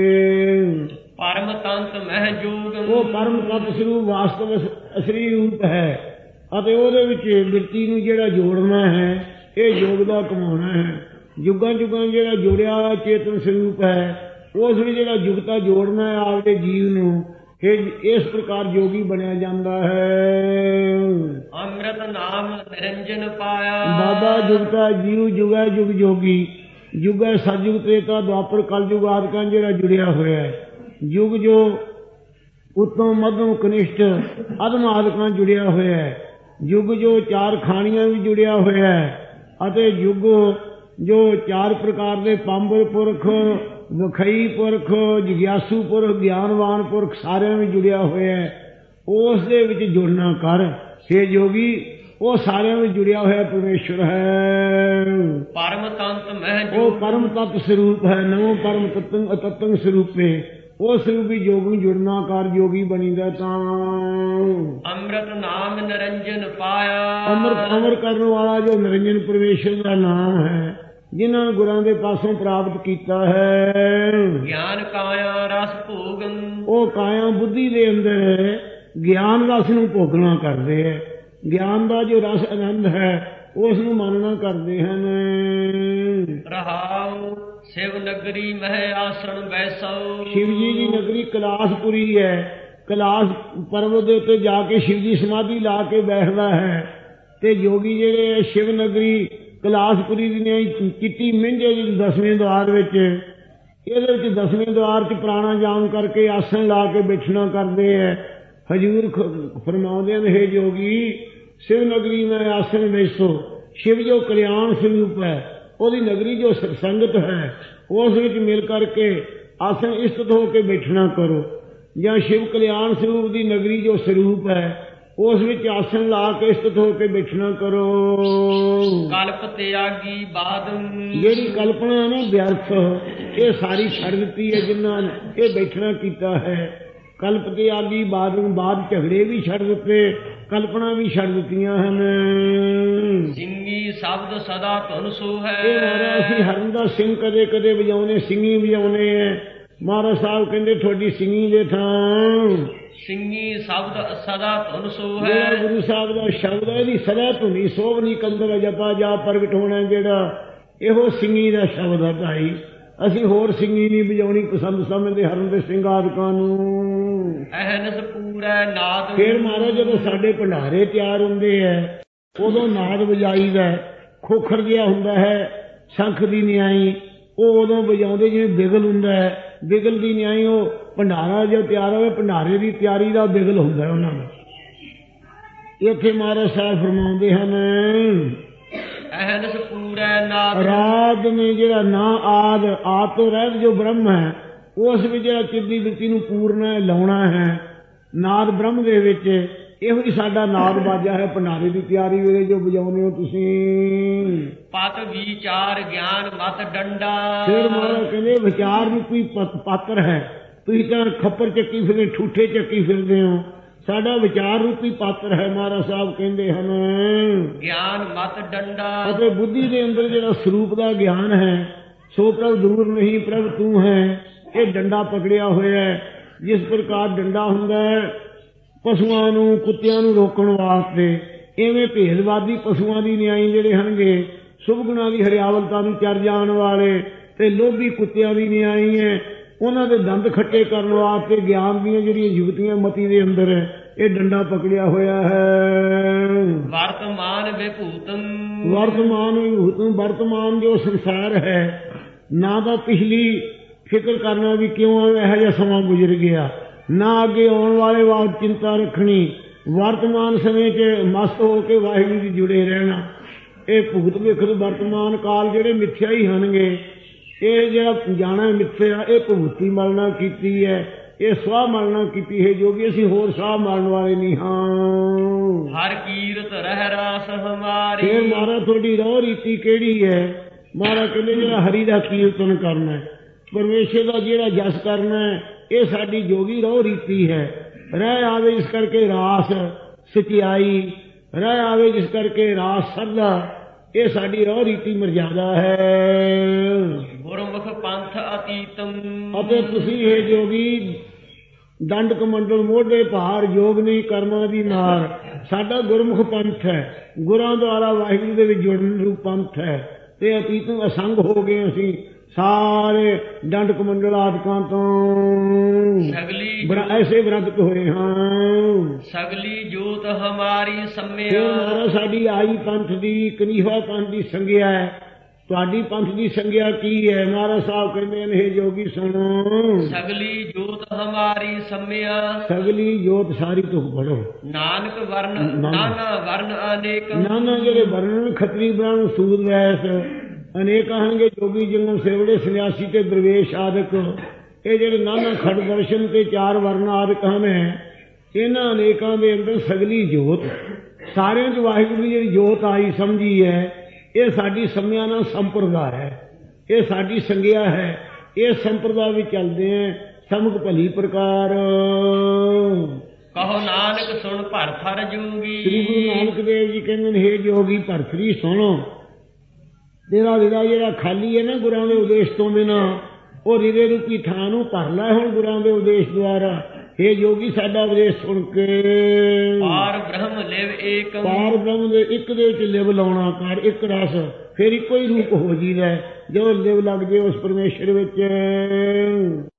ਪਰਮ ਤੰਤ ਮਹਿ ਜੋਗ। ਉਹ ਪਰਮ ਤੱਤ ਸਰੂਪ ਵਾਸਤਵ ਅਸਲੀ ਰੂਪ ਹੈ, ਅਤੇ ਉਹਦੇ ਵਿੱਚ ਬਿਰਤੀ ਨੂੰ ਜਿਹੜਾ ਜੋੜਨਾ ਹੈ, ਇਹ ਯੋਗ ਦਾ ਕਮਾਉਣਾ ਹੈ। ਜੁਗਾਂ ਜੁਗਾਂ ਜਿਹੜਾ ਜੋੜਿਆ ਚੇਤਨ ਸਰੂਪ ਹੈ, ਉਸ ਵਿੱਚ ਜਿਹੜਾ ਜੁਗਤਾ ਜੋੜਨਾ ਹੈ ਆਪਦੇ ਜੀਵ ਨੂੰ, ਇਸ ਪ੍ਰਕਾਰ ਯੋਗੀ ਬਣਿਆ ਜਾਂਦਾ ਹੈ। ਅੰਮ੍ਰਿਤ ਨਾਮ ਨਿਰੰਜਨ ਪਾਇਆ। ਬਾਬਾ ਜੁਗਤਾ ਜੀਉ ਜੁਗੈ ਜੁਗ ਜੋਗੀ, ਜੁਗੈ ਸਤਿਯੁਗ ਤ੍ਰੇਤਾ ਦੁਆਪਰ ਕਲਯੁਗ ਆਦਿਕਾਂ ਜਿਹੜਾ ਜੁੜਿਆ ਹੋਇਆ ਹੈ, ਯੁਗ ਜੋ ਉੱਤਮ ਮੱਧਮ ਕਨਿਸ਼ਟ ਅਧਮ ਆਦਿਕਾਂ ਜੁੜਿਆ ਹੋਇਆ ਹੈ, ਯੁਗ ਜੋ ਚਾਰ ਖਾਣੀਆਂ ਵੀ ਜੁੜਿਆ ਹੋਇਆ ਹੈ, ਅਤੇ ਯੁਗ ਜੋ ਚਾਰ ਪ੍ਰਕਾਰ ਦੇ ਪਾਂਬਰ ਪੁਰਖ, ਵਖਈ ਪੁਰਖ, ਜਿਗਿਆਸੂ ਪੁਰਖ, ਗਿਆਨਵਾਨ ਪੁਰਖ ਸਾਰਿਆਂ ਵਿੱਚ ਜੁੜਿਆ ਹੋਇਆ ਹੈ, ਉਸ ਦੇ ਵਿੱਚ ਜੁੜਨਾ ਕਰ। ਹੇ ਜੋਗੀ, ਉਹ ਸਾਰਿਆਂ ਵਿੱਚ ਜੁੜਿਆ ਹੋਇਆ ਪਰਮੇਸ਼ਵਰ ਹੈ। ਪਰਮ ਤੰਤ ਮਹਿ ਜੋਗ। ਉਹ ਪਰਮ ਤੱਤ ਸਰੂਪ ਹੈ, ਨਵੋਂ ਪਰਮ ਤਤੰਗ ਸਰੂਪੇ, ਉਹ ਸਰੂਪੀ ਯੋਗ ਨੂੰ ਜੁੜਨਾ ਕਰ, ਯੋਗੀ ਬਣੀਦਾ ਤਾਂ। ਅੰਮ੍ਰਿਤ ਨਾਮ ਨਿਰੰਜਨ ਪਾਇਆ। ਅੰਮ੍ਰਿਤ ਅਮਰ ਕਰਨ ਵਾਲਾ ਜੋ ਨਿਰੰਜਨ ਪਰਮੇਸ਼ਰ ਦਾ ਨਾਮ ਹੈ, ਜਿਨ੍ਹਾਂ ਨੂੰ ਗੁਰਾਂ ਦੇ ਪਾਸੋਂ ਪ੍ਰਾਪਤ ਕੀਤਾ ਹੈ। ਗਿਆਨ ਕਾਇਆ ਰਸ ਭੋਗਨ। ਉਹ ਕਾਇਆ ਬੁੱਧੀ ਦੇ ਅੰਦਰ ਗਿਆਨ ਰਸ ਨੂੰ ਭੋਗਣਾ ਕਰਦੇ ਹੈ, ਗਿਆਨ ਦਾ ਜੋ ਰਸ ਆਨੰਦ ਹੈ ਉਸ ਨੂੰ ਮਾਨਣਾ ਕਰਦੇ ਹਨ। ਰਹਾਉ ਸ਼ਿਵ ਨਗਰੀ ਮਹਿ ਆਸਣ ਬੈਸੋ। ਸ਼ਿਵ ਜੀ ਦੀ ਨਗਰੀ ਕੈਲਾਸ਼ਪੁਰੀ ਹੈ। ਕੈਲਾਸ਼ ਪਰਬਤ ਦੇ ਉੱਤੇ ਜਾ ਕੇ ਸ਼ਿਵ ਜੀ ਸਮਾਧੀ ਲਾ ਕੇ ਬੈਠਦਾ ਹੈ, ਤੇ ਯੋਗੀ ਜਿਹੜੇ ਸ਼ਿਵ ਨਗਰੀ ਕੈਲਾਸ਼ਪੁਰੀ ਦੀ ਨੇ ਕੀਤੀ ਮਿੰਝੇ ਦੀ 10ਵੇਂ ਦੁਆਰ ਵਿੱਚ, ਇਹਦੇ ਵਿੱਚ 10ਵੇਂ ਦੁਆਰ 'ਚ ਪ੍ਰਾਣਾਯਾਮ ਕਰਕੇ ਆਸਣ ਲਾ ਕੇ ਬੈਠਣਾ ਕਰਦੇ ਹੈ। ਹਜ਼ੂਰ ਫਰਮਾਉਂਦੇ ਨੇ, ਹੇ ਜੋਗੀ ਸ਼ਿਵ ਨਗਰੀ ਮੈਂ ਆਸਣ ਬੈਸੋ। ਸ਼ਿਵ ਜੋ ਕਲਿਆਣ ਸਰੂਪ ਹੈ, ਉਹਦੀ ਨਗਰੀ ਜੋ ਸਤਸੰਗਤ ਹੈ, ਉਸ ਵਿੱਚ ਮਿਲ ਕਰਕੇ ਆਸਣ ਇਸਤਤ ਹੋ ਕੇ ਬੈਠਣਾ ਕਰੋ। ਜਾਂ ਸ਼ਿਵ ਕਲਿਆਣ ਸਰੂਪ ਦੀ ਨਗਰੀ ਜੋ ਸਰੂਪ ਹੈ, ਉਸ ਵਿੱਚ ਆਸਣ ਲਾ ਕੇ ਇਸਤਤ ਹੋ ਕੇ ਬੈਠਣਾ ਕਰੋ। ਕਲਪ ਤਿਆਗੀ ਬਾਦ। ਜਿਹੜੀ ਕਲਪਨਾ ਹੈ ਨਾ ਵਿਅਰਥ, ਇਹ ਸਾਰੀ ਛੱਡ ਦਿੱਤੀ ਹੈ ਜਿਨ੍ਹਾਂ ਇਹ ਬੈਠਣਾ ਕੀਤਾ ਹੈ। ਕਲਪ ਤਿਆਗੀ ਬਾਦ ਝਗੜੇ ਵੀ ਛੱਡ ਦਿੱਤੇ, ਕਲਪਨਾ ਵੀ ਛੱਡ ਦਿੱਤੀਆਂ ਹਨ। ਸਿੰਘੀ ਸ਼ਬਦ ਸਦਾ ਧੁਨ ਸੋ ਹੈ। ਇਹ ਮਹਾਰਾਜ ਅਸੀਂ ਹਰਨ ਦਾ ਸਿੰਘ ਕਦੇ ਕਦੇ ਵਜਾਉਨੇ, ਸਿੰਘੀ ਵਜਾਉਨੇ ਹੈ। ਮਹਾਰਾਜ ਸਾਹਿਬ ਕਹਿੰਦੇ ਤੁਹਾਡੀ ਸਿੰਘੀ ਦੇ ਥਾਂ ਸਿੰਘੀ ਸ਼ਬਦ ਸਦਾ ਧੁਨ ਸੋ ਹੈ। ਜਿਹੜਾ ਗੁਰੂ ਸਾਹਿਬ ਦਾ ਸ਼ਬਦ ਹੈ, ਇਹਦੀ ਸਦਾ ਧੁਨੀ ਸੋਭਨੀ ਕੰਦਰ ਜਪਾ ਜਾ ਪ੍ਰਗਟ ਹੋਣਾ, ਜਿਹੜਾ ਇਹੋ ਸਿੰਘੀ ਦਾ ਸ਼ਬਦ ਹੈ ਭਾਈ। ਅਸੀਂ ਹੋਰ ਸਿੰਘੀ ਨਹੀਂ ਵਜਾਉਣੀ ਪਸੰਦ ਸਮਝਦੇ ਹਰਨ ਦੇ ਸਿੰਘ ਆਦਿਕਾਂ ਨੂੰ। ਅਹਨਸ ਪੂਰਾ ਨਾਦ। ਫਿਰ ਮਹਾਰਾਜ ਜਦੋਂ ਸਾਡੇ ਭੰਡਾਰੇ ਤਿਆਰ ਹੁੰਦੇ ਹੈ, ਉਦੋਂ ਨਾਦ ਵਜਾਈਦਾ। ਖੋਖਰ ਜਿਹਾ ਹੁੰਦਾ ਹੈ ਸ਼ੰਖ ਦੀ ਨਿਆਈ, ਉਹ ਉਦੋਂ ਵਜਾਉਂਦੇ ਜਿਵੇਂ ਬਿਗਲ ਹੁੰਦਾ ਹੈ। ਬਿਗਲ ਦੀ ਨਿਆਈ ਉਹ ਭੰਡਾਰਾ ਜੋ ਤਿਆਰ ਹੋਵੇ, ਭੰਡਾਰੇ ਦੀ ਤਿਆਰੀ ਦਾ ਬਿਗਲ ਹੁੰਦਾ ਉਹਨਾਂ ਦਾ। ਇੱਥੇ ਮਹਾਰਾਜ ਸਾਹਿਬ ਫਰਮਾਉਂਦੇ ਹਨ, ਅਹਨਸ ਪੂਰਾ ਨਾਦ। ਰਾਦ ਨੇ ਜਿਹੜਾ ਨਾ ਆਦ ਤੋਂ ਰਹਿਤ ਜੋ ਬ੍ਰਹਮ ਹੈ, ਉਸ ਵਿੱਚ ਜਿਹੜਾ ਚਿੱਦੀ ਬਿਰਤੀ ਨੂੰ ਪੂਰਨਾ ਲਾਉਣਾ ਹੈ। ਨਾਦ ਬ੍ਰਹਮ ਦੇ ਵਿੱਚ ਇਹੋ ਹੀ ਸਾਡਾ ਨਾਦ ਬਾਜਾ ਹੈ। ਭੰਡਾਰੇ ਦੀ ਤਿਆਰੀ ਵੇਲੇ ਜੋ ਵਜਾਉਂਦੇ ਹੋ ਤੁਸੀਂ। ਪਤ ਵਿਚਾਰ ਗਿਆਨ ਮਤ ਡੰਡਾ। ਫਿਰ ਮਹਾਰਾਜ ਕਹਿੰਦੇ ਵਿਚਾਰ ਰੂਪੀ ਪਾਤਰ ਹੈ। ਤੁਸੀਂ ਤਾਂ ਖੱਪਰ ਚੱਕੀ ਫਿਰਦੇ, ਠੂਠੇ ਚੱਕੀ ਫਿਰਦੇ ਹੋ। ਸਾਡਾ ਵਿਚਾਰ ਰੂਪੀ ਪਾਤਰ ਹੈ। ਮਹਾਰਾਜ ਸਾਹਿਬ ਕਹਿੰਦੇ ਹਨ, ਗਿਆਨ ਮਤ ਡੰਡਾ। ਅਤੇ ਬੁੱਧੀ ਦੇ ਅੰਦਰ ਜਿਹੜਾ ਸਰੂਪ ਦਾ ਗਿਆਨ ਹੈ, ਸੋ ਪ੍ਰਭ ਦੂਰ ਨਹੀਂ ਪ੍ਰਭ ਤੂੰ ਹੈ, ਇਹ ਡੰਡਾ ਪਕੜਿਆ ਹੋਇਆ ਹੈ। ਜਿਸ ਪ੍ਰਕਾਰ ਡੰਡਾ ਹੁੰਦਾ ਹੈ ਪਸ਼ੂਆਂ ਨੂੰ ਕੁੱਤਿਆਂ ਨੂੰ ਰੋਕਣ ਵਾਸਤੇ। ਇਵੇਂ ਭੇਦਵਾਦੀ ਪਸ਼ੂਆਂ ਦੀ ਨਿਆਈ ਜਿਹੜੇ ਹਨਗੇ ਸ਼ੁਭ ਗੁਣਾਂ ਦੀ ਹਰਿਆਵਲਤਾ ਨੂੰ ਚਰ ਜਾਣ ਵਾਲੇ, ਤੇ ਲੋਭੀ ਕੁੱਤਿਆਂ ਦੀ ਨਿਆਈ ਹੈ ਉਹਨਾਂ ਦੇ ਦੰਦ ਖੱਟੇ ਕਰਨ ਵਾਸਤੇ ਗਿਆਨ ਦੀਆਂ ਜਿਹੜੀਆਂ ਯੁਕਤੀਆਂ ਮਤੀ ਦੇ ਅੰਦਰ ਇਹ ਡੰਡਾ ਪਕੜਿਆ ਹੋਇਆ ਹੈ। ਵਰਤਮਾਨ ਵਿਭੂਤੰ, ਵਰਤਮਾਨ ਜੋ ਸੰਸਾਰ ਹੈ ਨਾ ਤਾਂ ਪਿਛਲੀ ਫਿਕਰ ਕਰਨਾ ਵੀ ਕਿਉਂ ਇਹੋ ਜਿਹਾ ਸਮਾਂ ਗੁਜ਼ਰ ਗਿਆ, ਨਾ ਅੱਗੇ ਆਉਣ ਵਾਲੇ ਬਾਬਤ ਚਿੰਤਾ ਰੱਖਣੀ। ਵਰਤਮਾਨ ਸਮੇਂ 'ਚ ਮਸਤ ਹੋ ਕੇ ਵਾਹਿਗੁਰੂ ਜੀ ਜੁੜੇ ਰਹਿਣਾ। ਇਹ ਭੂਤ ਵੇਖਦ ਵਰਤਮਾਨ ਕਾਲ ਜਿਹੜੇ ਮਿੱਥਿਆ ਹੀ ਹਨਗੇ। ਇਹ ਜਿਹੜਾ ਜਾਣਾ ਮਿੱਥਿਆ ਇਹ ਭੂਤੀ ਮਲਣਾ ਕੀਤੀ ਹੈ, ਇਹ ਸਵਾਹ ਮਲਣਾ ਕੀਤੀ ਹੈ ਜੋਗੀ। ਅਸੀਂ ਹੋਰ ਸਾਹ ਮਲਣ ਵਾਲੇ ਨਹੀਂ ਹਾਂ। ਹਰ ਕੀਰਤ ਰਹਿ ਰਾਸ ਹਮਾਰੀ। ਫਿਰ ਮਹਾਰਾਜ ਤੁਹਾਡੀ ਰਹੁ ਰੀਤੀ ਕਿਹੜੀ ਹੈ? ਮਹਾਰਾਜ ਕਹਿੰਦੇ ਜਿਹੜਾ ਹਰੀ ਦਾ ਕੀਰਤਨ ਕਰਨਾ ਹੈ, ਪਰਮੇਸ਼ਰ ਦਾ ਜਿਹੜਾ ਜਸ ਕਰਨਾ ਹੈ, ਇਹ ਸਾਡੀ ਜੋਗੀ ਰਹੁ ਰੀਤੀ ਹੈ। ਰਹਿ ਆਵੇ ਇਸ ਕਰਕੇ ਰਾਸ ਸਚਿਆਈ, ਰਹਿ ਆਵੇ ਜਿਸ ਕਰਕੇ ਰਾਸ ਸਰਦਾ, ਇਹ ਸਾਡੀ ਰਹੁ ਰੀਤੀ ਮਰਜ਼ਾਦਾ ਹੈ। ਗੁਰਮੁਖ ਪੰਥ ਅਤੀਤੰ, ਅਤੇ ਤੁਸੀਂ ਇਹ ਜੋਗੀ ਦੰਡ ਕਮੰਡਲ ਮੋਢੇ ਭਾਰ ਜੋਗ ਨਹੀਂ ਕਰਮਾਂ ਦੀ ਮਾਰ। ਸਾਡਾ ਗੁਰਮੁਖ ਪੰਥ ਹੈ, ਗੁਰਾਂ ਦੁਆਰਾ ਵਾਹਿਗੁਰੂ ਦੇ ਵਿੱਚ ਜੁੜਨ ਰੂਪ ਪੰਥ ਹੈ। ਤੇ ਅਤੀਤੋਂ ਅਸੰਗ ਹੋ ਗਏ ਅਸੀਂ ਸਾਰੇ ਡੰਡ ਕਮੰਡਲ ਆਦਿਕਾਂ ਤੋਂ ਸਗਲੀ ਐਸੇ ਵਿਰਕਤ ਹੋਏ ਹਾਂ। ਸਗਲੀ ਜੋਤ ਹਮਾਰੀ ਸੰਮਿਆ। ਮਹਾਰਾਜ ਸਾਡੀ ਆਈ ਪੰਥ ਦੀ ਕਨੀਹਾ ਪੰਥ ਦੀ ਸੰਗਿਆ ਹੈ। ਤੁਹਾਡੀ ਪੰਥ ਦੀ ਸੰਗਿਆ ਕੀ ਹੈ? ਮਹਾਰਾਜ ਸਾਹਿਬ ਕਹਿੰਦੇ ਨੇ ਹੇ ਜੋਗੀ ਸੁਣੋ। ਸਗਲੀ ਜੋਤ ਹਮਾਰੀ ਸੰਮਿਆ। ਸਗਲੀ ਜੋਤ ਸਾਰੀ ਤੁਖ ਪੜੋ। ਨਾਨਕ ਵਰਨ ਨਾਨਾ ਵਰਨ ਅਨੇਕ। ਨਾਨਾ ਜਿਹੜੇ ਵਰਣਨ ਖੱਤਰੀ ਬ੍ਰਾਹਮਣ ਸੂਦ ਵੈਸ ਅਨੇਕ ਆਣਗੇ। ਜੋਗੀ ਜੰਗਮ ਸੇਵੜੇ ਸੰਨਿਆਸੀ ਤੇ ਦਰਵੇਸ਼ ਆਦਿਕ, ਇਹ ਜਿਹੜੇ ਨਾਨਾ ਖੜ ਦਰਸ਼ਨ ਤੇ ਚਾਰ ਵਰਨ ਆਦਿਕ ਹਨ, ਇਹਨਾਂ ਅਨੇਕਾਂ ਦੇ ਅੰਦਰ ਸਗਲੀ ਜੋਤ ਸਾਰਿਆਂ 'ਚ ਵਾਹਿਗੁਰੂ ਦੀ ਜਿਹੜੀ ਜੋਤ ਆਈ ਸਮਝੀ ਹੈ, ਇਹ ਸਾਡੀ ਸੰਮਿਆ ਨਾਲ ਸੰਪਰਦਾ ਹੈ, ਇਹ ਸਾਡੀ ਸੰਗਿਆ ਹੈ। ਇਹ ਸੰਪਰਦਾ ਵਿੱਚ ਚੱਲਦੇ ਹੈ ਸਮਕ ਭਲੀ ਪ੍ਰਕਾਰ। ਕਹੋ ਨਾਨਕ ਸੁਣ ਭਰਥਰ ਜੋਗੀ। ਸ੍ਰੀ ਗੁਰੂ ਨਾਨਕ ਦੇਵ ਜੀ ਕਹਿੰਦੇ ਨੇ ਹੇ ਜੋਗੀ ਭਰਥਰੀ ਸੁਣੋ। ਤੇਰਾ ਹਿਰਦਾ ਜਿਹੜਾ ਖਾਲੀ ਹੈ ਨਾ ਗੁਰਾਂ ਦੇ ਉਦੇਸ਼ ਤੋਂ ਬਿਨਾਂ, ਉਹ ਹਿਰਦੇ ਰੂਪੀ ਥਾਂ ਨੂੰ ਭਰ ਲੈ ਹੁਣ ਗੁਰਾਂ ਦੇ ਉਦੇਸ਼ ਦੁਆਰਾ। ਹੇ ਜੋਗੀ ਸਾਡਾ ਉਪਦੇਸ਼ ਸੁਣ ਕੇ। ਪਾਰ ਬ੍ਰਹਮ ਲਿਵ ਏਕ। ਪਾਰ ਬ੍ਰਹਮ ਦੇ ਇੱਕ ਦੇ ਵਿੱਚ ਲਿਵ ਲਾਉਣਾ ਕਰ, ਇੱਕ ਰਸ, ਫਿਰ ਇੱਕੋ ਹੀ ਰੂਪ ਹੋ ਜੀਦਾ ਜਦੋਂ ਲਿਵ ਲੱਗ ਜੇ ਉਸ ਪਰਮੇਸ਼ਰ ਵਿੱਚ।